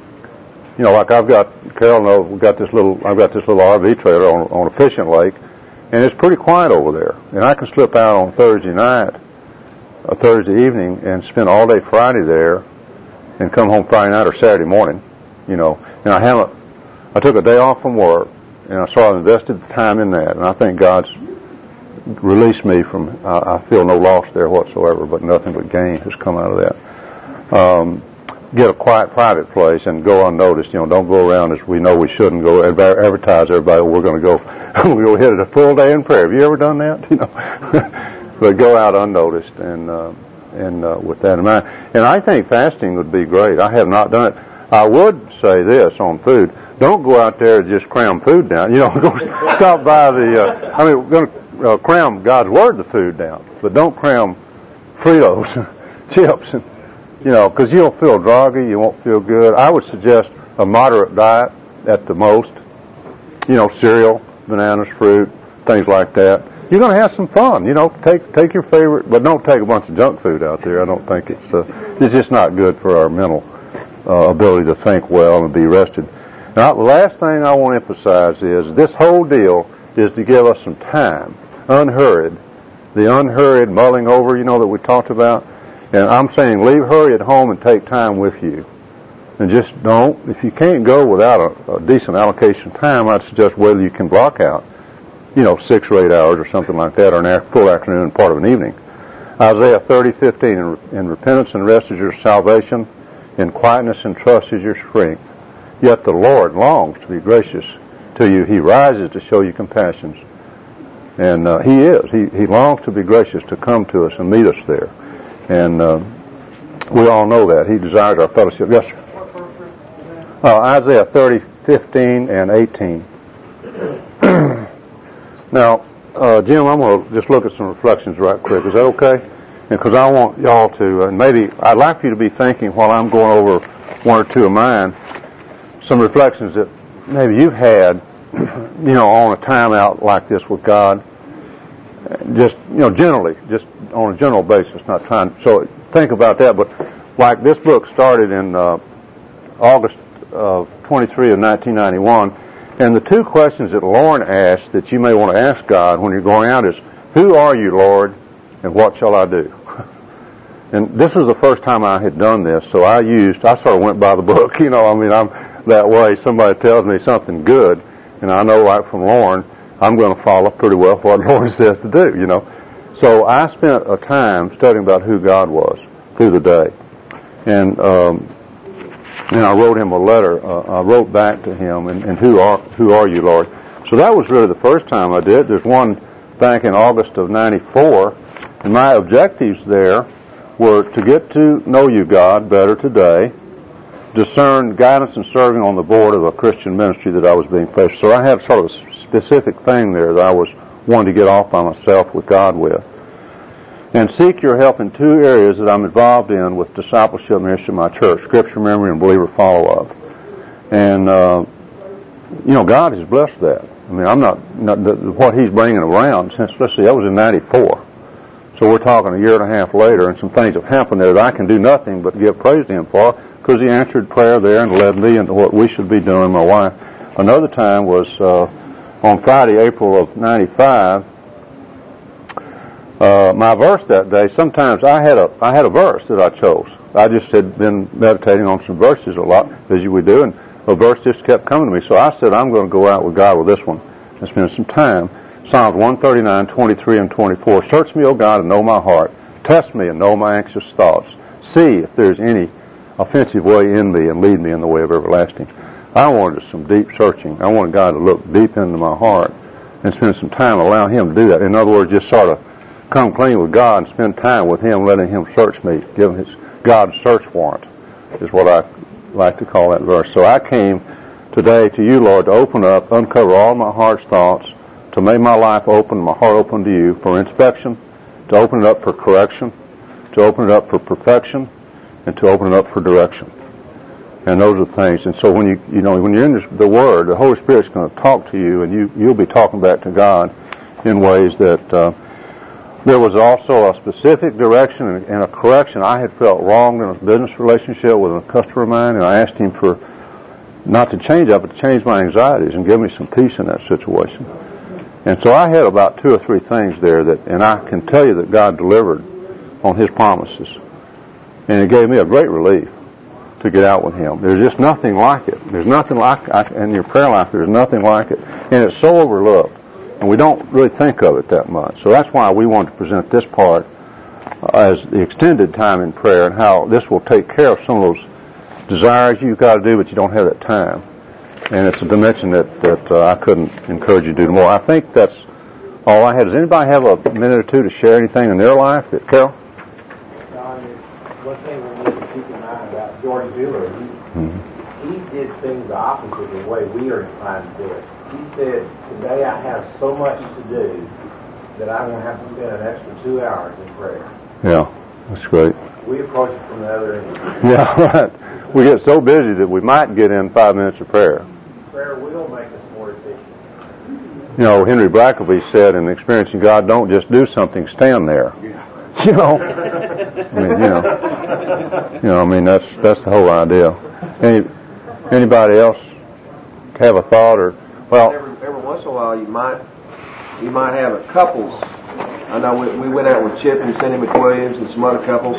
E: You know, like I've got, Carol knows, we've got this little, I've got this little R V trailer on, on a fishing lake, and it's pretty quiet over there. And I can slip out on Thursday night, a Thursday evening, and spend all day Friday there, and come home Friday night or Saturday morning. You know, and I haven't. I took a day off from work, and I sort of invested time in that, and I think God's released me from, I, I feel no loss there whatsoever, but nothing but gain has come out of that. Um, get a quiet, private place and go unnoticed. You know, don't go around as we know we shouldn't go advertise everybody, we're going to go, we're going to hit it a full day in prayer. Have you ever done that? You know, but go out unnoticed and, uh, and, uh, with that in mind. And I think fasting would be great. I have not done it. I would say this on food. Don't go out there and just cram food down. You know, go stop by the, uh, I mean, we're going to uh, cram God's Word, the food down, but don't cram Fritos and chips and, you know, because you'll feel groggy, you won't feel good. I would suggest a moderate diet at the most. You know, cereal, bananas, fruit, things like that. You're going to have some fun. You know, take take your favorite, but don't take a bunch of junk food out there. I don't think it's uh, it's just not good for our mental uh, ability to think well and be rested. Now, the last thing I want to emphasize is this whole deal is to give us some time, unhurried, the unhurried mulling over, you know, that we talked about. And I'm saying leave hurry at home and take time with you. And just don't, if you can't go without a, a decent allocation of time, I'd suggest whether you can block out, you know, six or eight hours or something like that, or an full afternoon and part of an evening. Isaiah thirty fifteen, in, in repentance and rest is your salvation, in quietness and trust is your strength. Yet the Lord longs to be gracious to you. He rises to show you compassion. And uh, He is. He, he longs to be gracious, to come to us and meet us there. And uh, we all know that. He desires our fellowship. Yes, sir. Uh, Isaiah thirty fifteen and eighteen. Now, uh, Jim, I'm going to just look at some reflections right quick. Is that okay? Because I want y'all to, and maybe I'd like for you to be thinking while I'm going over one or two of mine, some reflections that maybe you've had, you know, on a time out like this with God. Just, you know, generally, just on a general basis, not trying. So think about that. But like this book started in uh, August of twenty-three of nineteen ninety-one, and the two questions that Lauren asked that you may want to ask God when you're going out is, who are you, Lord, and what shall I do? And this is the first time I had done this, so I used, I sort of went by the book, you know, I mean, I'm that way. Somebody tells me something good, and I know right from Lauren, I'm going to follow pretty well what Lauren says to do, you know. So I spent a time studying about who God was through the day. And, um, and I wrote him a letter. Uh, I wrote back to him, and, and who are who are you, Lord? So that was really the first time I did. There's one back in August of ninety-four, and my objectives there were to get to know you, God, better today, discern guidance and serving on the board of a Christian ministry that I was being faced. So I had sort of a specific thing there that I was wanting to get off by myself with God with. And seek your help in two areas that I'm involved in with discipleship ministry in my church, scripture memory and believer follow-up. And, uh, you know, God has blessed that. I mean, I'm not, not the, what He's bringing around since, let's see, that was in ninety-four. So we're talking a year and a half later, and some things have happened there that I can do nothing but give praise to Him for, because He answered prayer there and led me into what we should be doing, my wife. Another time was uh, on Friday, April of ninety-five. Uh, my verse that day, sometimes I had a I had a verse that I chose. I just had been meditating on some verses a lot, as you would do, and a verse just kept coming to me. So I said, I'm going to go out with God with this one and spend some time. Psalms one thirty-nine, twenty-three, and twenty-four. Search me, O God, and know my heart. Test me and know my anxious thoughts. See if there's any offensive way in me and lead me in the way of everlasting. I wanted some deep searching. I wanted God to look deep into my heart and spend some time allowing Him to do that. In other words, just sort of come clean with God and spend time with Him, letting Him search me, giving His God's search warrant is what I like to call that verse. So I came today to you, Lord, to open up, uncover all my heart's thoughts, to make my life open, my heart open to you for inspection, to open it up for correction, to open it up for perfection, and to open it up for direction. And those are things. And so when you, you know, when you're in this, the Word, the Holy Spirit's going to talk to you, and you, you'll be talking back to God in ways that, uh, there was also a specific direction and a correction. I had felt wronged in a business relationship with a customer of mine, and I asked him for not to change that, but to change my anxieties and give me some peace in that situation. And so I had about two or three things there that, and I can tell you that God delivered on His promises. And it gave me a great relief to get out with Him. There's just nothing like it. There's nothing like it. In your prayer life, there's nothing like it. And it's so overlooked. And we don't really think of it that much. So that's why we want to present this part as the extended time in prayer and how this will take care of some of those desires you've got to do, but you don't have that time. And it's a dimension that, that uh, I couldn't encourage you to do more. I think that's all I had. Does anybody have a minute or two to share anything in their life? Carol?
K: John, one thing we need to keep in mind about George Mueller, he, mm-hmm. he did things the opposite of the way we are inclined to do it. He said, today I have so much to do that I'm going to have to spend an extra two hours in prayer.
E: Yeah, that's great.
K: We approach it from the other end.
E: Yeah, right. We get so busy that we might get in five minutes of prayer.
K: Prayer will make us more efficient.
E: You know, Henry Blackaby said in Experiencing God, don't just do something, stand there. Yeah. You know, I mean, you know, you know, I mean, that's that's the whole idea. Any, anybody else have a thought or? Well,
H: every, every once in a while, you might you might have a couples. I know we, we went out with Chip and Cindy McWilliams and some other couples,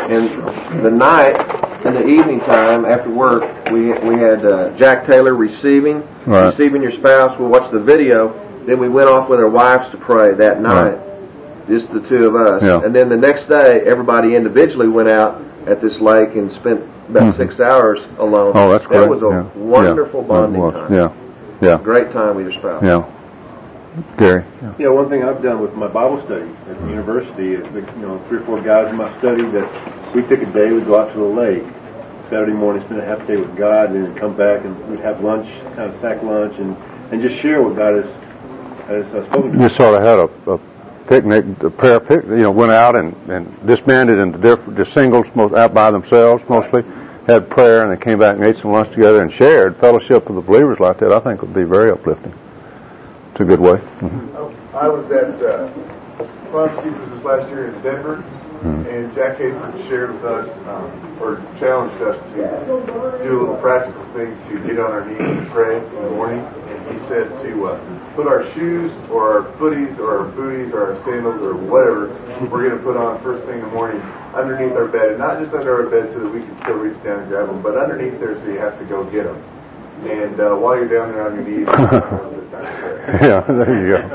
H: and the night in the evening time after work, we we had uh, Jack Taylor receiving right. receiving your spouse. We watched the video. Then we went off with our wives to pray that night. Right. just the two of us.
E: Yeah.
H: And then the next day, everybody individually went out at this lake and spent about
E: Mm-hmm.
H: six hours alone.
E: Oh, that's great.
H: That was a
E: Yeah.
H: wonderful
E: Yeah.
H: bonding
E: It was.
H: time.
E: Yeah. Yeah.
H: Great time with your spouse.
E: Yeah. Gary. Yeah.
J: Yeah, one thing I've done with my Bible study at the university is, that, you know, three or four guys in my study that we took a day, we'd go out to the lake. Saturday morning, spend a half day with God, and then come back and we'd have lunch, kind of sack lunch, and, and just share what God has, has uh, spoken to us.
E: Just sort of had a, a picnic, a prayer picnic, you know, went out and, and disbanded into different, just singles, most out by themselves mostly, had prayer, and they came back and ate some lunch together and shared fellowship with the believers like that. I think would be very uplifting. It's a good way. Mm-hmm.
F: I was at uh, Fun Keepers this last year in Denver,
E: Mm-hmm.
F: and Jack Hayford shared with us, um, or challenged us to do a little practical thing to get on our knees and pray in the morning. And he said to uh, put our shoes or our footies or our booties or our sandals or whatever we're going to put on first thing in the morning underneath our bed. And not just under our bed so that we can still reach down and grab them, but underneath there so you have to go get them. And uh, while you're down there on your knees,
E: yeah, there you go.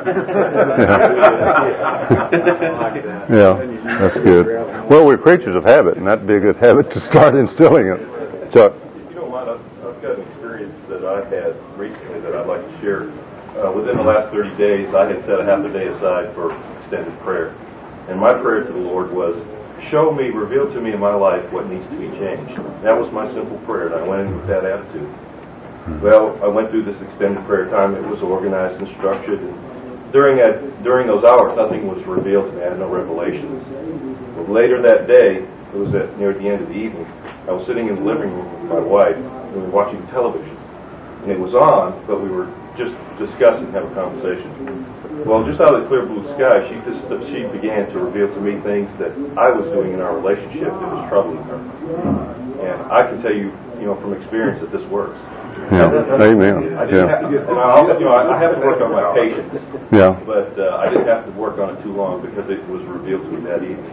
E: Yeah. yeah, that's good. Well, we're creatures of habit, and that'd be a good habit to start instilling it. Chuck.
L: If you don't mind, I've, I've got an experience that I had recently that I'd like to share. Uh, within the last thirty days, I had set a half a day aside for extended prayer. And my prayer to the Lord was, show me, reveal to me in my life what needs to be changed. That was my simple prayer, and I went in with that attitude. Well, I went through this extended prayer time. It was organized and structured. And during that, during those hours, nothing was revealed to me. I had no revelations. But later that day, it was at near the end of the evening, I was sitting in the living room with my wife, and we were watching television. And it was on, but we were just discussing, having a conversation. Well, just out of the clear blue sky, she just she began to reveal to me things that I was doing in our relationship that was troubling her. And I can tell you, you know, from experience that this works.
E: Yeah. Amen.
L: I didn't
E: Yeah.
L: have to, and I also, you know, I, I have to work on my patience.
E: Yeah.
L: But uh, I didn't have to work on it too long because it was revealed to me that evening.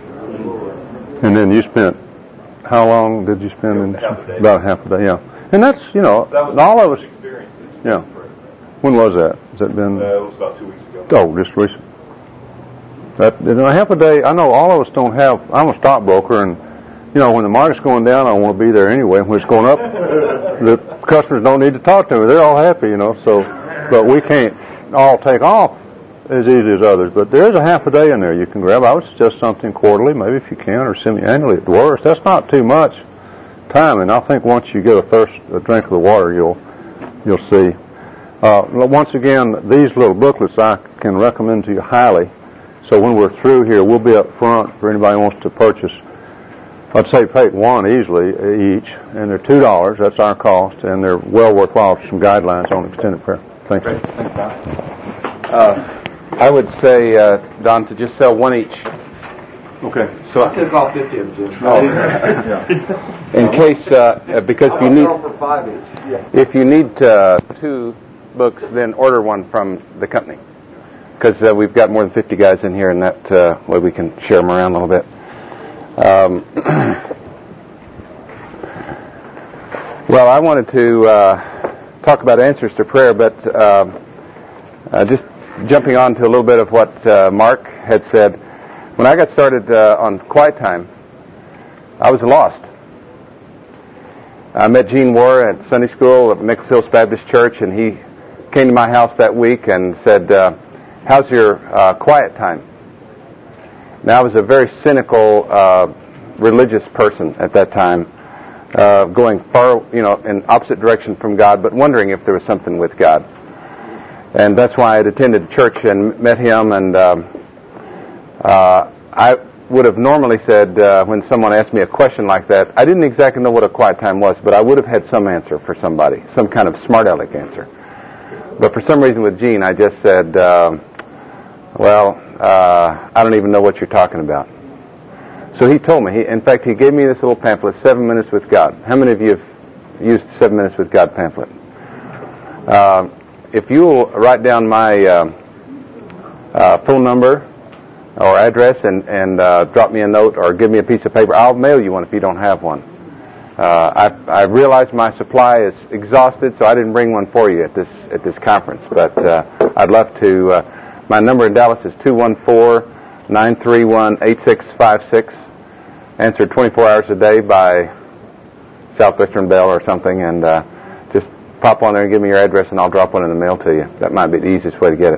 E: And then you spent, how long did you spend in?
L: Half a day.
E: About half a day, yeah. And that's, you know,
L: That was
E: all of us.
L: experience.
E: Yeah. When was that? Has that been?
L: Uh, it was about two weeks ago.
E: Oh, just recent. That, in a half a day, I know all of us don't have, I'm a stockbroker, and, you know, when the market's going down, I want to be there anyway. When it's going up, the customers don't need to talk to me. They're all happy, you know, so, but we can't all take off as easy as others. But there is a half a day in there you can grab. I would suggest something quarterly, maybe if you can, or semi-annually at the worst. That's not too much time, and I think once you get a thirst, a drink of the water, you'll, you'll see. Uh, once again, these little booklets I can recommend to you highly. So when we're through here, we'll be up front for anybody who wants to purchase. I'd say take one easily each, and they're two dollars. That's our cost, and they're well worthwhile for some guidelines on extended prayer. Thank you.
A: Thanks, Don. Uh, I would say, uh, Don, to just sell one each.
E: Okay.
A: So
H: I took all fifty of them, Jim.
A: Oh. In case, uh, because if you need,
H: for five each. Yeah.
A: if you need uh, two books, then order one from the company, because uh, we've got more than fifty guys in here, and that uh, way we can share them around a little bit. Um, well, I wanted to uh, talk about answers to prayer, but uh, uh, just jumping on to a little bit of what uh, Mark had said. When I got started uh, on Quiet Time, I was lost. I met Gene Warr at Sunday school at Nichols Hills Baptist Church, and he came to my house that week and said, uh, how's your uh, quiet time? Now, I was a very cynical, uh, religious person at that time, uh, going far, you know, in opposite direction from God, but wondering if there was something with God. And that's why I had attended church and met him, and um, uh, I would have normally said, uh, when someone asked me a question like that, I didn't exactly know what a quiet time was, but I would have had some answer for somebody, some kind of smart aleck answer. But for some reason with Gene, I just said, uh, well, uh, I don't even know what you're talking about. So he told me, he, in fact, he gave me this little pamphlet, Seven Minutes with God. How many of you have used the Seven Minutes with God pamphlet? Uh, if you'll write down my uh, uh, phone number or address and, and uh, drop me a note or give me a piece of paper, I'll mail you one if you don't have one. Uh, I, I realize my supply is exhausted, so I didn't bring one for you at this at this conference. But uh, I'd love to. Uh, my number in Dallas is two one four, nine three one, eight six five six. Answered twenty-four hours a day by Southwestern Bell or something, and uh, just pop on there and give me your address, and I'll drop one in the mail to you. That might be the easiest way to get it.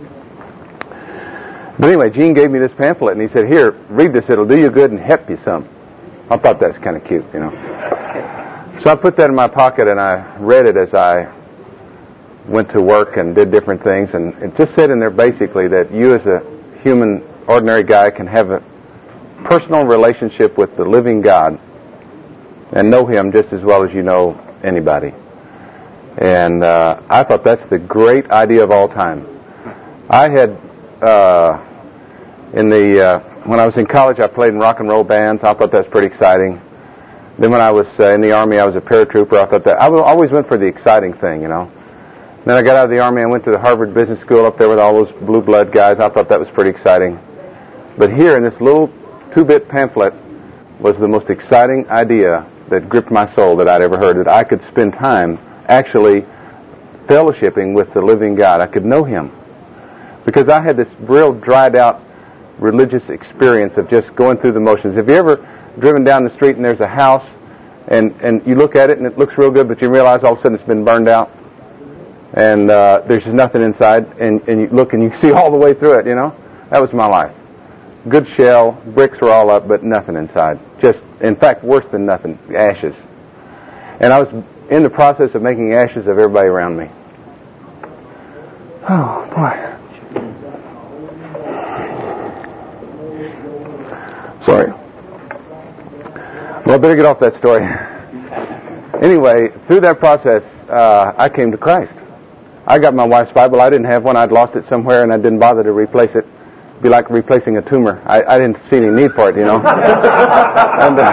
A: But anyway, Gene gave me this pamphlet, and he said, "Here, read this. It'll do you good and help you some." I thought that was kind of cute, you know. So I put that in my pocket, and I read it as I went to work and did different things, and it just said in there basically that you as a human, ordinary guy can have a personal relationship with the living God and know Him just as well as you know anybody. And uh, I thought that's the great idea of all time. I had, uh, in the uh, when I was in college, I played in rock and roll bands. I thought that was pretty exciting. Then when I was uh, in the Army, I was a paratrooper. I thought that I always went for the exciting thing, you know. Then I got out of the Army. I went to the Harvard Business School up there with all those blue blood guys. I thought that was pretty exciting. But here in this little two-bit pamphlet was the most exciting idea that gripped my soul that I'd ever heard, that I could spend time actually fellowshipping with the living God. I could know Him. Because I had this real dried-out religious experience of just going through the motions. Have you ever driven down the street and there's a house and, and you look at it and it looks real good, but you realize all of a sudden it's been burned out and uh, there's just nothing inside, and, and you look and you see all the way through it, you know? That was my life. Good shell, bricks were all up, but nothing inside. Just, in fact, worse than nothing, ashes. And I was in the process of making ashes of everybody around me. Oh, boy. Sorry. Well, I better get off that story. Anyway, through that process, uh, I came to Christ. I got my wife's Bible. I didn't have one. I'd lost it somewhere, and I didn't bother to replace it. It'd be like replacing a tumor. I, I didn't see any need for it, you know. and, uh,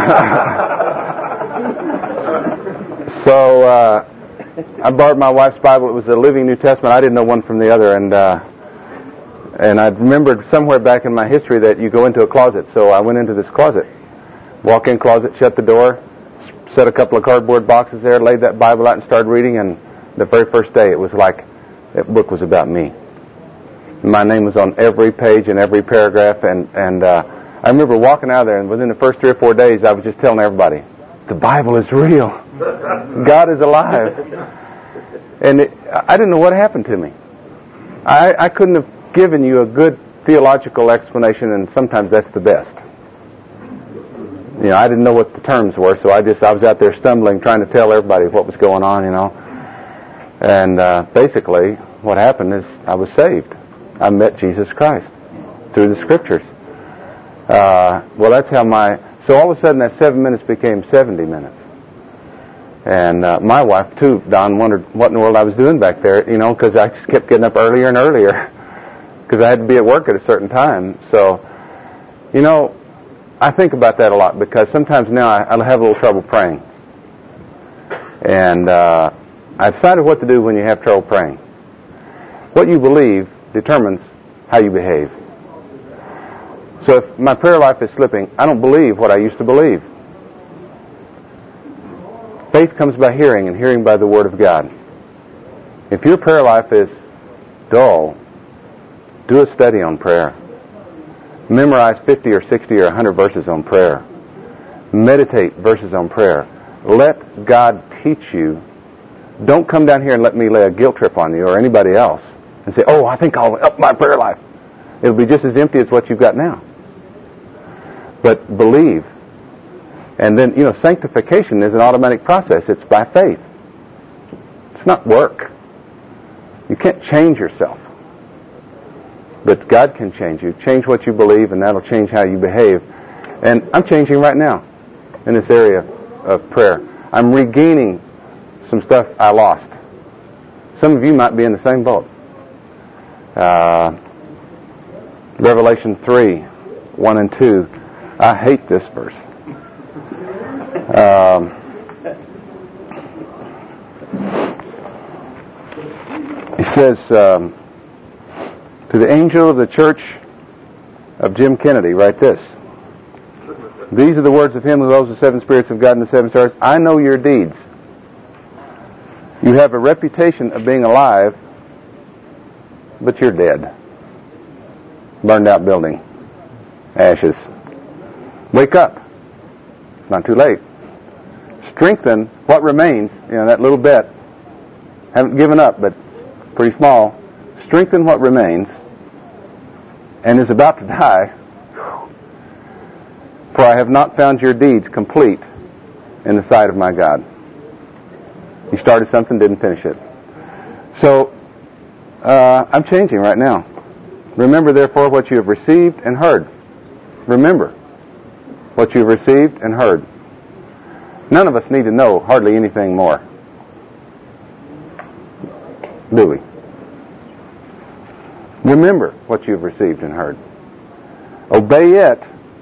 A: so uh, I borrowed my wife's Bible. It was a Living New Testament. I didn't know one from the other, and uh, and I remembered somewhere back in my history that you go into a closet. So I went into this closet, walk-in closet, shut the door, set a couple of cardboard boxes there, laid that Bible out, and started reading. And the very first day, it was like that book was about me. My name was on every page and every paragraph, and and uh, I remember walking out of there, and within the first three or four days, I was just telling everybody, the Bible is real. God is alive. And it, I didn't know what happened to me. I, I couldn't have given you a good theological explanation, and sometimes that's the best. You know, I didn't know what the terms were, so I just I was out there stumbling, trying to tell everybody what was going on, you know. And uh, basically, what happened is I was saved. I met Jesus Christ through the Scriptures. Uh, well, that's how my... So all of a sudden that seven minutes became seventy minutes. And uh, my wife, too, Don, wondered what in the world I was doing back there, you know, because I just kept getting up earlier and earlier because I had to be at work at a certain time. So, you know, I think about that a lot because sometimes now I, I have a little trouble praying. And uh, I decided what to do when you have trouble praying. What you believe determines how you behave. So if my prayer life is slipping, I don't believe what I used to believe. Faith comes by hearing, and hearing by the Word of God. If your prayer life is dull, do a study on prayer. Memorize fifty or sixty or one hundred verses on prayer. Meditate verses on prayer. Let God teach you. Don't come down here and let me lay a guilt trip on you or anybody else and say, oh, I think I'll up my prayer life. It'll be just as empty as what you've got now. But believe. And then, you know, sanctification is an automatic process. It's by faith. It's not work. You can't change yourself. But God can change you. Change what you believe, and that'll change how you behave. And I'm changing right now in this area of prayer. I'm regaining some stuff I lost. Some of you might be in the same boat. Uh, Revelation three, one and two. I hate this verse. Um, he says, um, to the angel of the church of Jim Kennedy, write this. These are the words of him who holds the seven spirits of God and the seven stars. I know your deeds. You have a reputation of being alive, but you're dead. Burned out building. ashes. Wake up. It's not too late. Strengthen what remains, you know, that little bit. Haven't given up, but it's pretty small. Strengthen what remains and is about to die. For I have not found your deeds complete in the sight of my God. You started something, didn't finish it. So, uh, I'm changing right now. Remember, therefore, what you have received and heard. Remember what you have received and heard. None of us need to know hardly anything more. Do we? Remember what you've received and heard. Obey it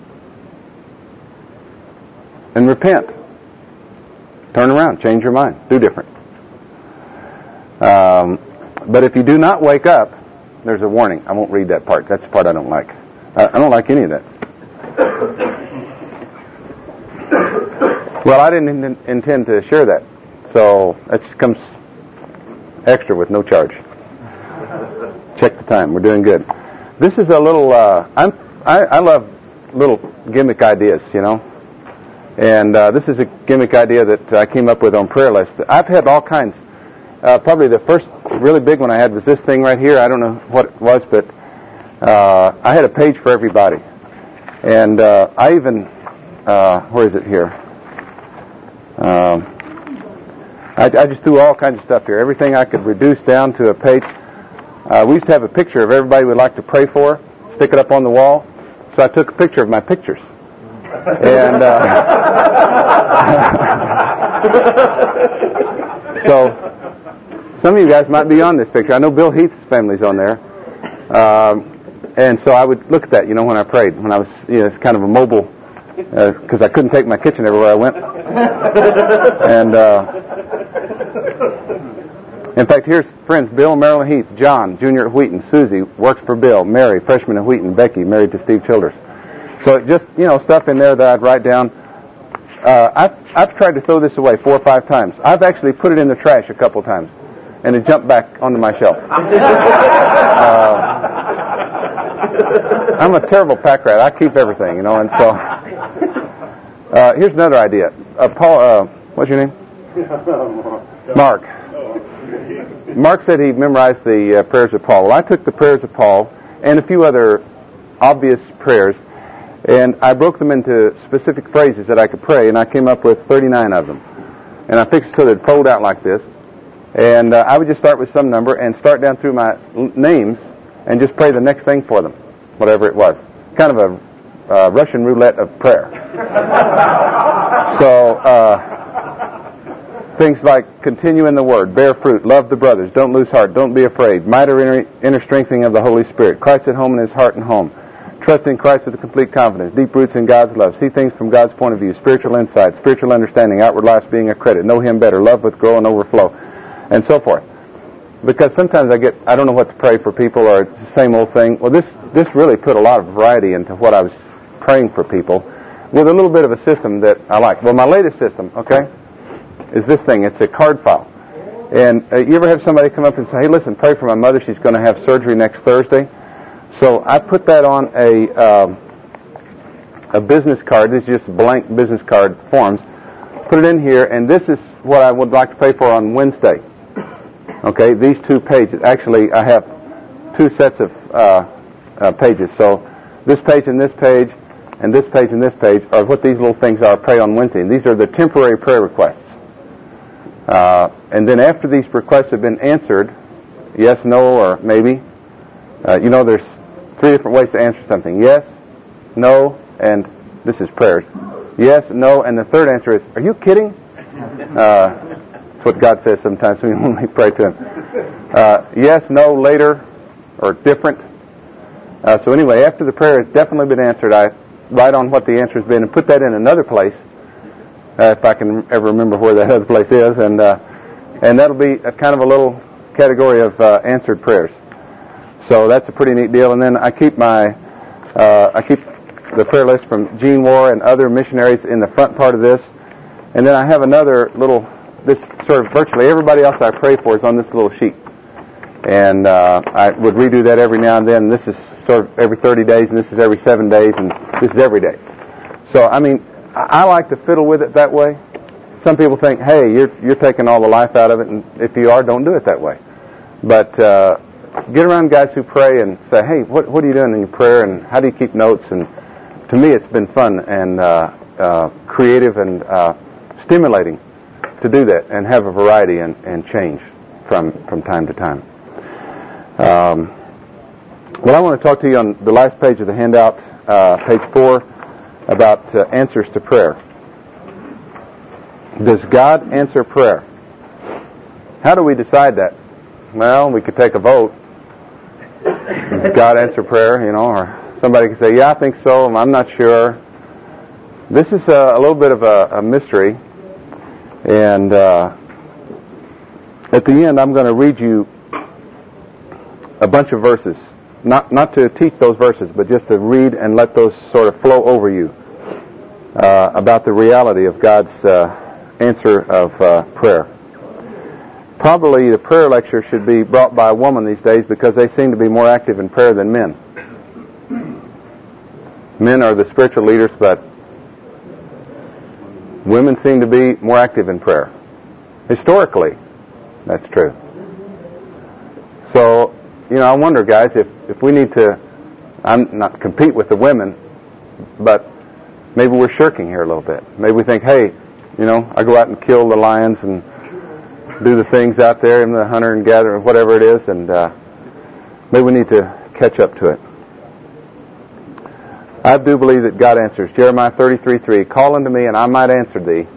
A: and repent. Turn around, change your mind, do different. Um, but if you do not wake up, there's a warning. I won't read that part. That's the part I don't like. I, I don't like any of that. Well, I didn't in, intend to share that, so that just comes extra with no charge. Check the time. We're doing good. This is a little. Uh, I'm. I, I love little gimmick ideas, you know. And uh, this is a gimmick idea that I came up with on Prayer List. I've had all kinds. Uh, probably the first really big one I had was this thing right here. I don't know what it was, but uh, I had a page for everybody. And uh, I even, uh, where is it here? Um, I, I just threw all kinds of stuff here. Everything I could reduce down to a page. Uh, we used to have a picture of everybody we'd like to pray for, stick it up on the wall. So I took a picture of my pictures. And uh, so some of you guys might be on this picture. I know Bill Heath's family's on there. Um, and so I would look at that, you know, when I prayed, when I was, you know, it's kind of a mobile, because uh, I couldn't take my kitchen everywhere I went. And uh, in fact, here's friends: Bill and Marilyn Heath, John, junior at Wheaton, Susie, works for Bill, Mary, freshman at Wheaton, Becky, married to Steve Childers. So just, you know, stuff in there that I'd write down. Uh, I've, I've tried to throw this away four or five times. I've actually put it in the trash a couple times, and it jumped back onto my shelf. Uh, I'm a terrible pack rat. I keep everything, you know, and so... Uh, here's another idea. Uh, Paul, uh, what's your name? Mark. Mark said he memorized the uh, prayers of Paul. Well, I took the prayers of Paul and a few other obvious prayers, and I broke them into specific phrases that I could pray, and I came up with thirty-nine of them. And I fixed it so that it fold out like this. And uh, I would just start with some number and start down through my l- names and just pray the next thing for them, whatever it was. Kind of a uh, Russian roulette of prayer. So, uh, things like continue in the Word, bear fruit, love the brothers, don't lose heart, don't be afraid, mighty inner, inner strengthening of the Holy Spirit, Christ at home in his heart and home, trust in Christ with a complete confidence, deep roots in God's love, see things from God's point of view, spiritual insight, spiritual understanding, outward lives being a credit, know Him better, love with grow and overflow, and so forth. Because sometimes I get, I don't know what to pray for people, or it's the same old thing. Well, this, this really put a lot of variety into what I was praying for people, with a little bit of a system that I like. Well, my latest system, okay, is this thing. It's a card file. And uh, you ever have somebody come up and say, hey, listen, pray for my mother. She's going to have surgery next Thursday. So I put that on a um, a business card. This is just blank business card forms. Put it in here, and this is what I would like to pray for on Wednesday. Okay, these two pages. Actually, I have two sets of uh, uh, pages. So this page and this page and this page and this page are what these little things are, pray on Wednesday. And these are the temporary prayer requests. Uh, and then after these requests have been answered, yes, no, or maybe, uh, you know, there's three different ways to answer something. Yes, no, and this is prayers. Yes, no, and the third answer is, are you kidding? Uh, that's what God says sometimes when we pray to Him. Uh, yes, no, later, or different. Uh, so anyway, after the prayer has definitely been answered, I write on what the answer has been and put that in another place, uh, if I can ever remember where that other place is, and uh, and that'll be a kind of a little category of uh, answered prayers. So that's a pretty neat deal. And then I keep my uh, I keep the prayer list from Gene War and other missionaries in the front part of this, and then I have another little. This sort of virtually everybody else I pray for is on this little sheet. And uh, I would redo that every now and then. This is sort of every thirty days, and this is every seven days, and this is every day. So, I mean, I like to fiddle with it that way. Some people think, hey, you're you're taking all the life out of it, and if you are, don't do it that way. But uh, get around guys who pray and say, hey, what what are you doing in your prayer, and how do you keep notes? And to me, it's been fun and uh, uh, creative and uh, stimulating to do that and have a variety and, and change from, from time to time. Um, well, I want to talk to you on the last page of the handout, uh, page four, about uh, answers to prayer. Does God answer prayer? How do we decide that? Well, we could take a vote. Does God answer prayer? You know, or somebody could say, yeah, I think so, I'm not sure. This is a, a little bit of a, a mystery. And uh, at the end, I'm going to read you a bunch of verses. Not not to teach those verses, but just to read and let those sort of flow over you uh, about the reality of God's uh, answer of uh, prayer. Probably the prayer lecture should be brought by a woman these days because they seem to be more active in prayer than men. Men are the spiritual leaders, but women seem to be more active in prayer. Historically, that's true. So, you know, I wonder, guys, if, if we need to, I'm not compete with the women, but maybe we're shirking here a little bit. Maybe we think, hey, you know, I go out and kill the lions and do the things out there, and the hunter and gatherer, whatever it is, and uh, maybe we need to catch up to it. I do believe that God answers. Jeremiah thirty-three three, call unto me and I might answer thee.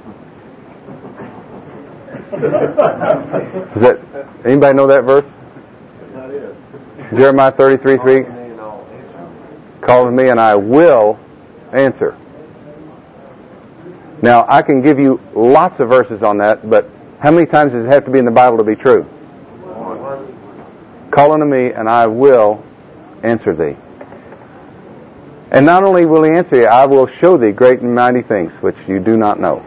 A: Is that, anybody know that verse? Jeremiah thirty-three three, call unto me and I will answer. Now, I can give you lots of verses on that, but how many times does it have to be in the Bible to be true? Call unto me and I will answer thee. And not only will he answer you, I will show thee great and mighty things which you do not know.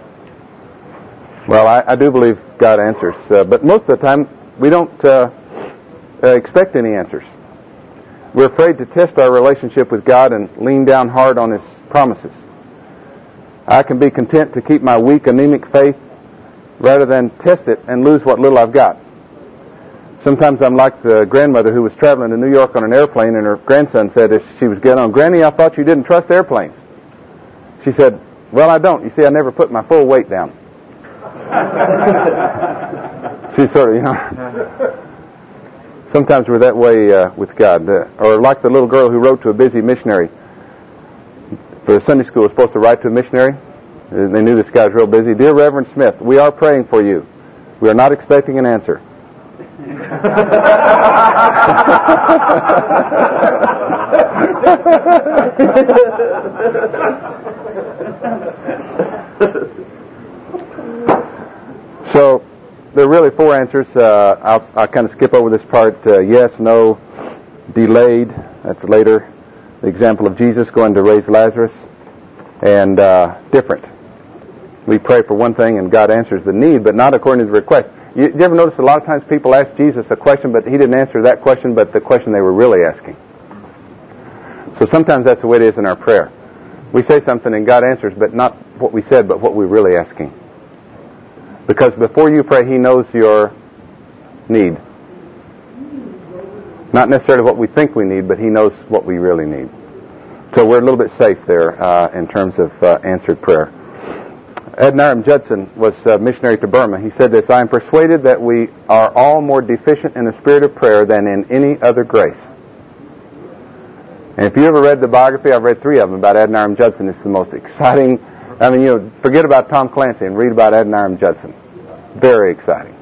A: Well, I, I do believe God answers, uh, but most of the time we don't uh, uh, expect any answers. We're afraid to test our relationship with God and lean down hard on His promises. I can be content to keep my weak, anemic faith rather than test it and lose what little I've got. Sometimes I'm like the grandmother who was traveling to New York on an airplane, and her grandson said as she was getting on, Granny, I thought you didn't trust airplanes. She said, well, I don't. You see, I never put my full weight down. She sort of, you know. Sometimes we're that way uh, with God. Uh, or like the little girl who wrote to a busy missionary. For Sunday school, was supposed to write to a missionary. They knew this guy was real busy. Dear Reverend Smith, we are praying for you. We are not expecting an answer. So there are really four answers. Uh, I'll, I'll kind of skip over this part. Uh, yes, no, delayed. That's later. The example of Jesus going to raise Lazarus. And uh, different. We pray for one thing and God answers the need, but not according to the request. You, you ever notice a lot of times people ask Jesus a question, but He didn't answer that question, but the question they were really asking. So sometimes that's the way it is in our prayer. We say something and God answers, but not what we said, but what we're really asking. Because before you pray, He knows your need. Not necessarily what we think we need, but He knows what we really need. So we're a little bit safe there uh, in terms of uh, answered prayer. Adoniram Judson was a missionary to Burma. He said this, I am persuaded that we are all more deficient in the spirit of prayer than in any other grace. And if you ever read the biography, I've read three of them about Adoniram Judson. It's the most exciting. I mean, you know, forget about Tom Clancy and read about Adoniram Judson. Very exciting.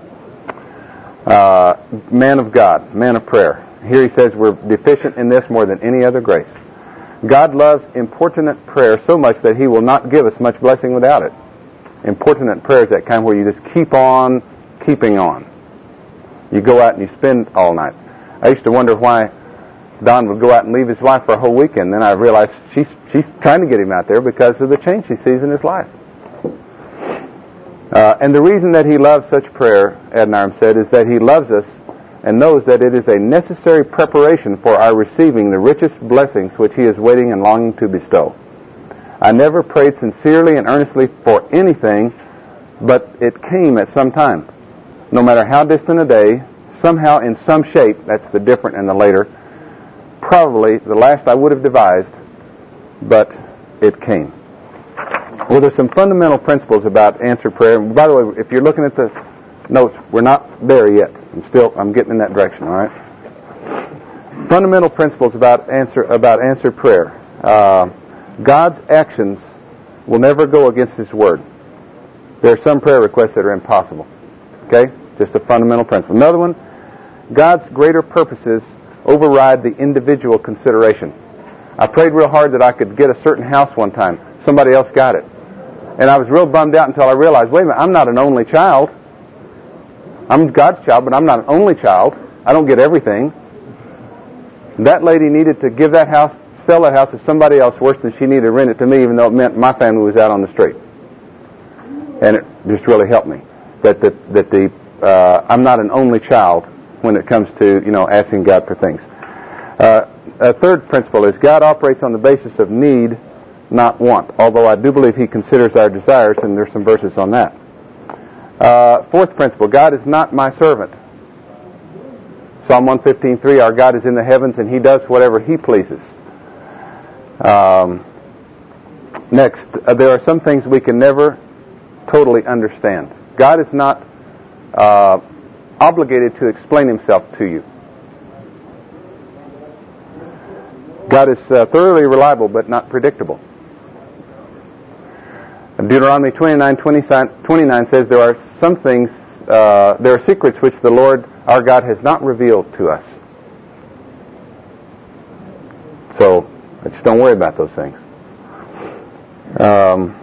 A: Uh, man of God, man of prayer. Here he says we're deficient in this more than any other grace. God loves importunate prayer so much that He will not give us much blessing without it. Importunate prayer is that kind where you just keep on keeping on. You go out and you spend all night. I used to wonder why Don would go out and leave his wife for a whole weekend. Then I realized she's she's trying to get him out there because of the change she sees in his life. Uh, and the reason that he loves such prayer, Adoniram said, is that he loves us and knows that it is a necessary preparation for our receiving the richest blessings which he is waiting and longing to bestow. I never prayed sincerely and earnestly for anything, but it came at some time. No matter how distant a day, somehow in some shape, that's the different and the later, probably the last I would have devised, but it came. Well, there's some fundamental principles about answered prayer. And by the way, if you're looking at the notes, we're not there yet. I'm still, I'm getting in that direction, all right? Fundamental principles about answer about answered prayer. Uh, God's actions will never go against His Word. There are some prayer requests that are impossible. Okay? Just a fundamental principle. Another one, God's greater purposes override the individual consideration. I prayed real hard that I could get a certain house one time. Somebody else got it. And I was real bummed out until I realized, wait a minute, I'm not an only child. I'm God's child, but I'm not an only child. I don't get everything. That lady needed to give that house, sell that house to somebody else worse than she needed to rent it to me, even though it meant my family was out on the street. And it just really helped me. That the, that the uh, I'm not an only child when it comes to, you know, asking God for things. Uh, a third principle is God operates on the basis of need, not want. Although I do believe He considers our desires, and there's some verses on that. Uh, fourth principle, God is not my servant. Psalm one fifteen three, our God is in the heavens and He does whatever He pleases. Um, next, uh, there are some things we can never totally understand. God is not uh, obligated to explain Himself to you. God is uh, thoroughly reliable but not predictable. Deuteronomy twenty-nine twenty-nine says there are some things, uh, there are secrets which the Lord our God has not revealed to us. So, just don't worry about those things. Um,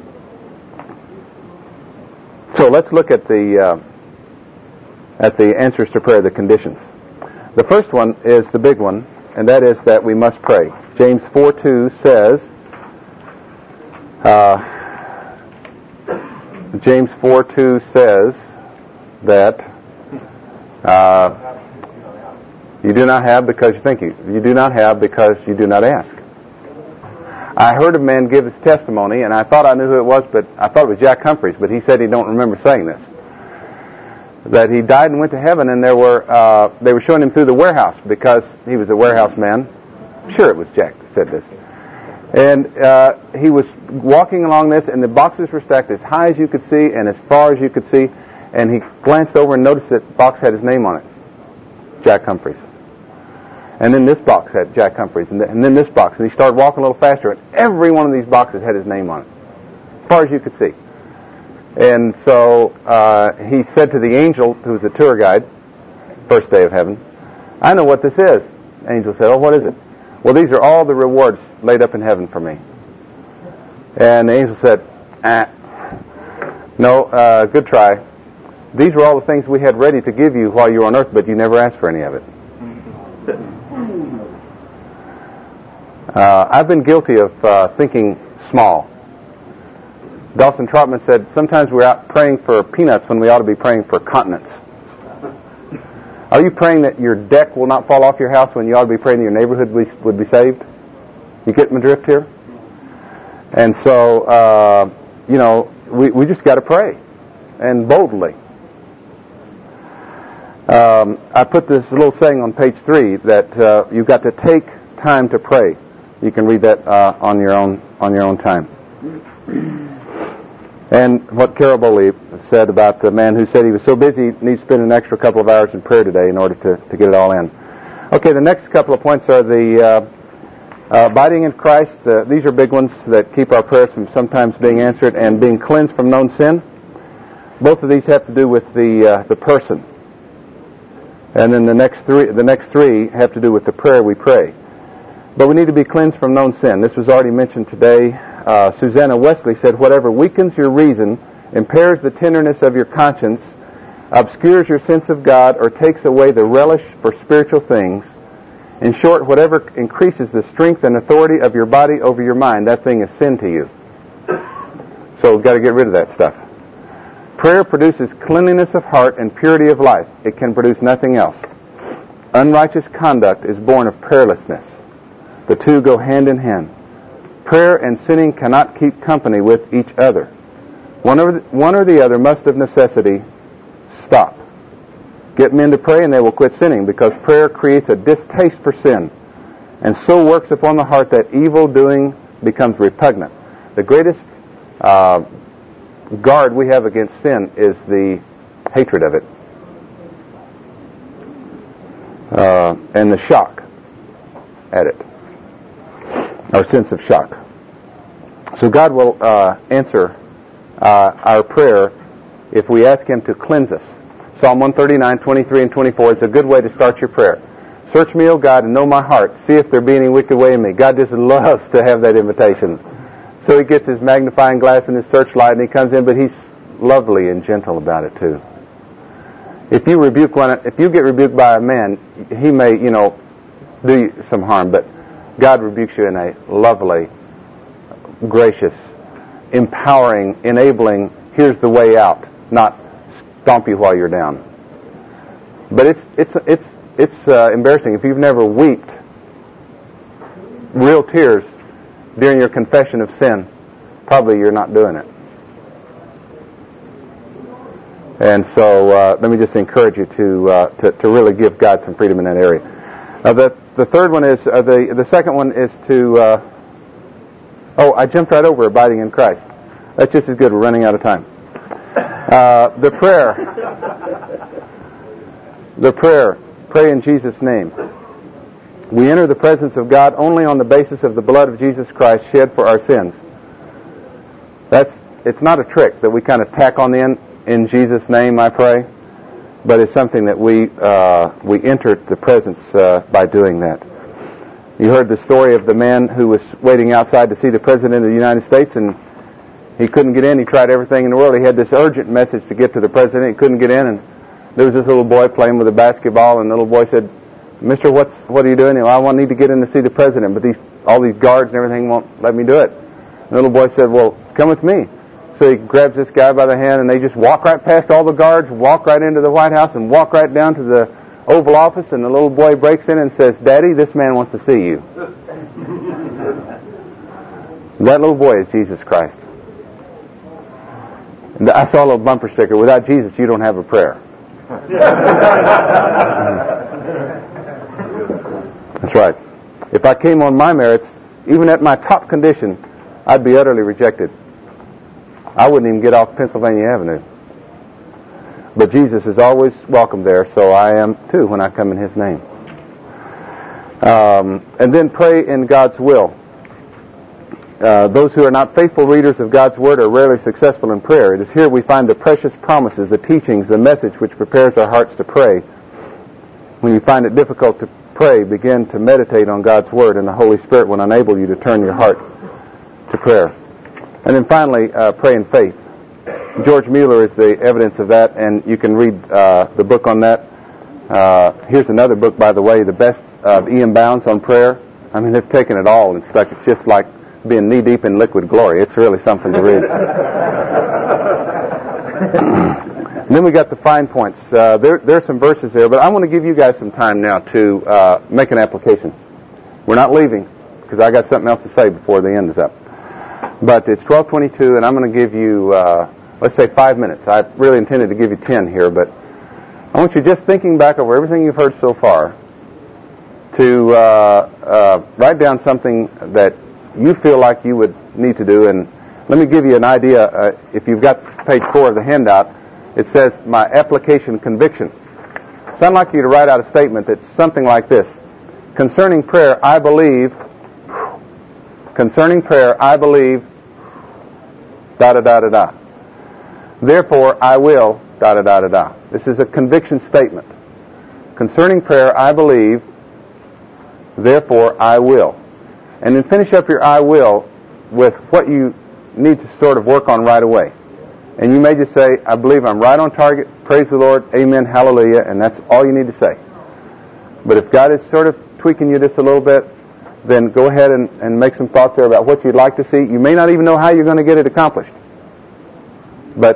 A: so let's look at the uh, at the answers to prayer, the conditions. The first one is the big one, and that is that we must pray. James four two says, uh, James four two says that uh, you do not have because you think you. You do not have because you do not ask. I heard a man give his testimony, and I thought I knew who it was, but I thought it was Jack Humphreys, but he said he don't remember saying this. That he died and went to heaven, and there were uh, they were showing him through the warehouse because he was a warehouse man. Sure, it was Jack that said this. And uh, he was walking along this, and the boxes were stacked as high as you could see and as far as you could see. And he glanced over and noticed that the box had his name on it, Jack Humphreys. And then this box had Jack Humphreys, and, th- and then this box. And he started walking a little faster, and every one of these boxes had his name on it, as far as you could see. And so uh, he said to the angel, who was a tour guide, first day of heaven, I know what this is. The angel said, oh, what is it? Well, these are all the rewards laid up in heaven for me. And the angel said, ah, no, uh, good try. These were all the things we had ready to give you while you were on earth, but you never asked for any of it. Uh, I've been guilty of uh, thinking small. Dawson Trotman said, sometimes we're out praying for peanuts when we ought to be praying for continents. Are you praying that your deck will not fall off your house when you ought to be praying your neighborhood would be saved? You get my drift here? And so, uh, you know, we, we just got to pray, and boldly. Um, I put this little saying on page three that uh, you've got to take time to pray. You can read that uh, on your own on your own time. And what Carol Bowley said about the man who said he was so busy he needs to spend an extra couple of hours in prayer today in order to, to get it all in. Okay, the next couple of points are the uh, uh, abiding in Christ. The, these are big ones that keep our prayers from sometimes being answered, and being cleansed from known sin. Both of these have to do with the uh, the person. And then the next three the next three have to do with the prayer we pray. But we need to be cleansed from known sin. This was already mentioned today. Uh, Susanna Wesley said, whatever weakens your reason, impairs the tenderness of your conscience, obscures your sense of God, or takes away the relish for spiritual things, in short, whatever increases the strength and authority of your body over your mind, that thing is sin to you. So we've got to get rid of that stuff. Prayer produces cleanliness of heart and purity of life. It can produce nothing else. Unrighteous conduct is born of prayerlessness. The two go hand in hand. Prayer and sinning cannot keep company with each other. One or the, one or the other must of necessity stop. Get men to pray and they will quit sinning, because prayer creates a distaste for sin and so works upon the heart that evil doing becomes repugnant. The greatest uh, guard we have against sin is the hatred of it uh, and the shock at it, our sense of shock. So God will uh, answer uh, our prayer if we ask Him to cleanse us. Psalm one thirty-nine, twenty-three and twenty-four is a good way to start your prayer. Search me, O God, and know my heart. See if there be any wicked way in me. God just loves to have that invitation. So He gets His magnifying glass and His searchlight, and He comes in, but He's lovely and gentle about it too. If you rebuke one, if you get rebuked by a man, he may, you know, do you some harm, but God rebukes you in a lovely, gracious, empowering, enabling, here's the way out, not stomp you while you're down. But it's it's it's it's uh, embarrassing if you've never wept real tears during your confession of sin. Probably you're not doing it. And so uh, let me just encourage you to, uh, to to really give God some freedom in that area. Uh, the the third one is uh, the the second one is to. Uh, oh, I jumped right over abiding in Christ. That's just as good. We're running out of time. Uh, the prayer. The prayer. Pray in Jesus' name. We enter the presence of God only on the basis of the blood of Jesus Christ shed for our sins. That's it's not a trick that we kind of tack on the end. In Jesus' name I pray. But it's something that we uh, we enter the presence uh, by doing that. You heard the story of the man who was waiting outside to see the President of the United States, and he couldn't get in. He tried everything in the world. He had this urgent message to get to the President. He couldn't get in, and there was this little boy playing with a basketball, and the little boy said, Mister, what's what are you doing? He said, I want need to get in to see the President, but these all these guards and everything won't let me do it. And the little boy said, well, come with me. So he grabs this guy by the hand, and they just walk right past all the guards, walk right into the White House, and walk right down to the Oval Office, and the little boy breaks in and says, Daddy, this man wants to see you. That little boy is Jesus Christ. And I saw a little bumper sticker, without Jesus, you don't have a prayer. That's right. If I came on my merits, even at my top condition, I'd be utterly rejected. I wouldn't even get off Pennsylvania Avenue. But Jesus is always welcome there, so I am too when I come in His name. Um, and then pray in God's will. Uh, those who are not faithful readers of God's Word are rarely successful in prayer. It is here we find the precious promises, the teachings, the message which prepares our hearts to pray. When you find it difficult to pray, begin to meditate on God's Word, and the Holy Spirit will enable you to turn your heart to prayer. And then finally, uh, pray in faith. George Mueller is the evidence of that, and you can read uh, the book on that. Uh, here's another book, by the way, the best of Ian Bounds on prayer. I mean, they've taken it all and stuck. It's just like being knee-deep in liquid glory. It's really something to read. And then we got the fine points. Uh, there, there are some verses there, but I want to give you guys some time now to uh, make an application. We're not leaving, because I got something else to say before the end is up. But it's twelve twenty-two, and I'm going to give you, uh, let's say, five minutes. I really intended to give you ten here, but I want you just thinking back over everything you've heard so far to uh, uh, write down something that you feel like you would need to do. And let me give you an idea. Uh, if you've got page four of the handout, it says, my application conviction. So I'd like you to write out a statement that's something like this. Concerning prayer, I believe, concerning prayer, I believe, da-da-da-da-da. Therefore, I will, da-da-da-da-da. This is a conviction statement. Concerning prayer, I believe, therefore, I will. And then finish up your I will with what you need to sort of work on right away. And you may just say, I believe I'm right on target, praise the Lord, amen, hallelujah, and that's all you need to say. But if God is sort of tweaking you just a little bit, then go ahead and, and make some thoughts there about what you'd like to see. You may not even know how you're going to get it accomplished. But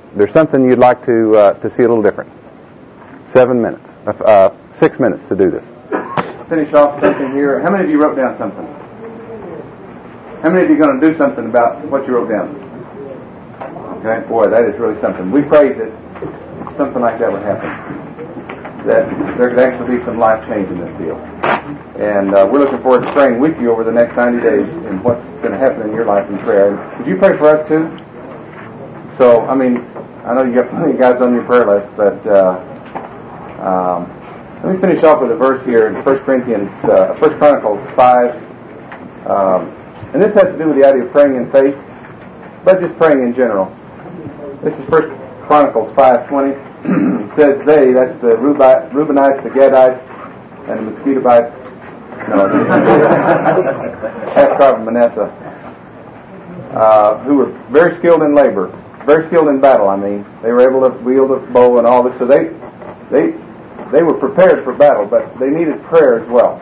A: there's something you'd like to uh, to see a little different. Seven minutes, uh, six minutes to do this. Finish off something here. How many of you wrote down something? How many of you are going to do something about what you wrote down? Okay, boy, that is really something. We prayed that something like that would happen. That there could actually be some life change in this deal. And uh, we're looking forward to praying with you over the next ninety days and what's going to happen in your life in prayer. Would you pray for us too? So, I mean, I know you got plenty of guys on your prayer list, but uh, um, let me finish off with a verse here in First Corinthians, uh, First Chronicles five. Um, and this has to do with the idea of praying in faith, but just praying in general. This is First Chronicles five twenty. It says they, that's the Reubenites, the Gadites, and the Mosquitobites. No, half tribe of Manasseh, uh, who were very skilled in labor, very skilled in battle. I mean, they were able to wield a bow and all this. So they, they, they were prepared for battle, but they needed prayer as well.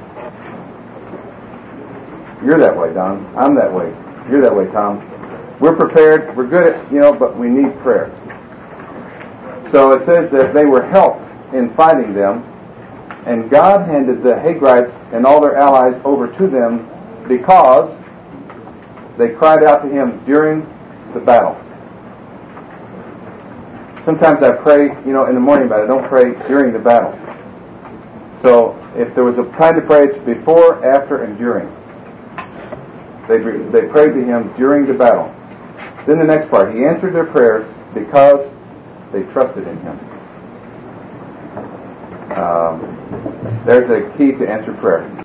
A: You're that way, Don. I'm that way. You're that way, Tom. We're prepared. We're good at, you know, but we need prayer. So it says that they were helped in fighting them, and God handed the Hagrites and all their allies over to them because they cried out to Him during the battle. Sometimes I pray, you know, in the morning, but I don't pray during the battle. So if there was a time to pray, it's before, after, and during. They they prayed to Him during the battle. Then the next part, He answered their prayers because they trusted in Him. Um, there's a key to answered prayer.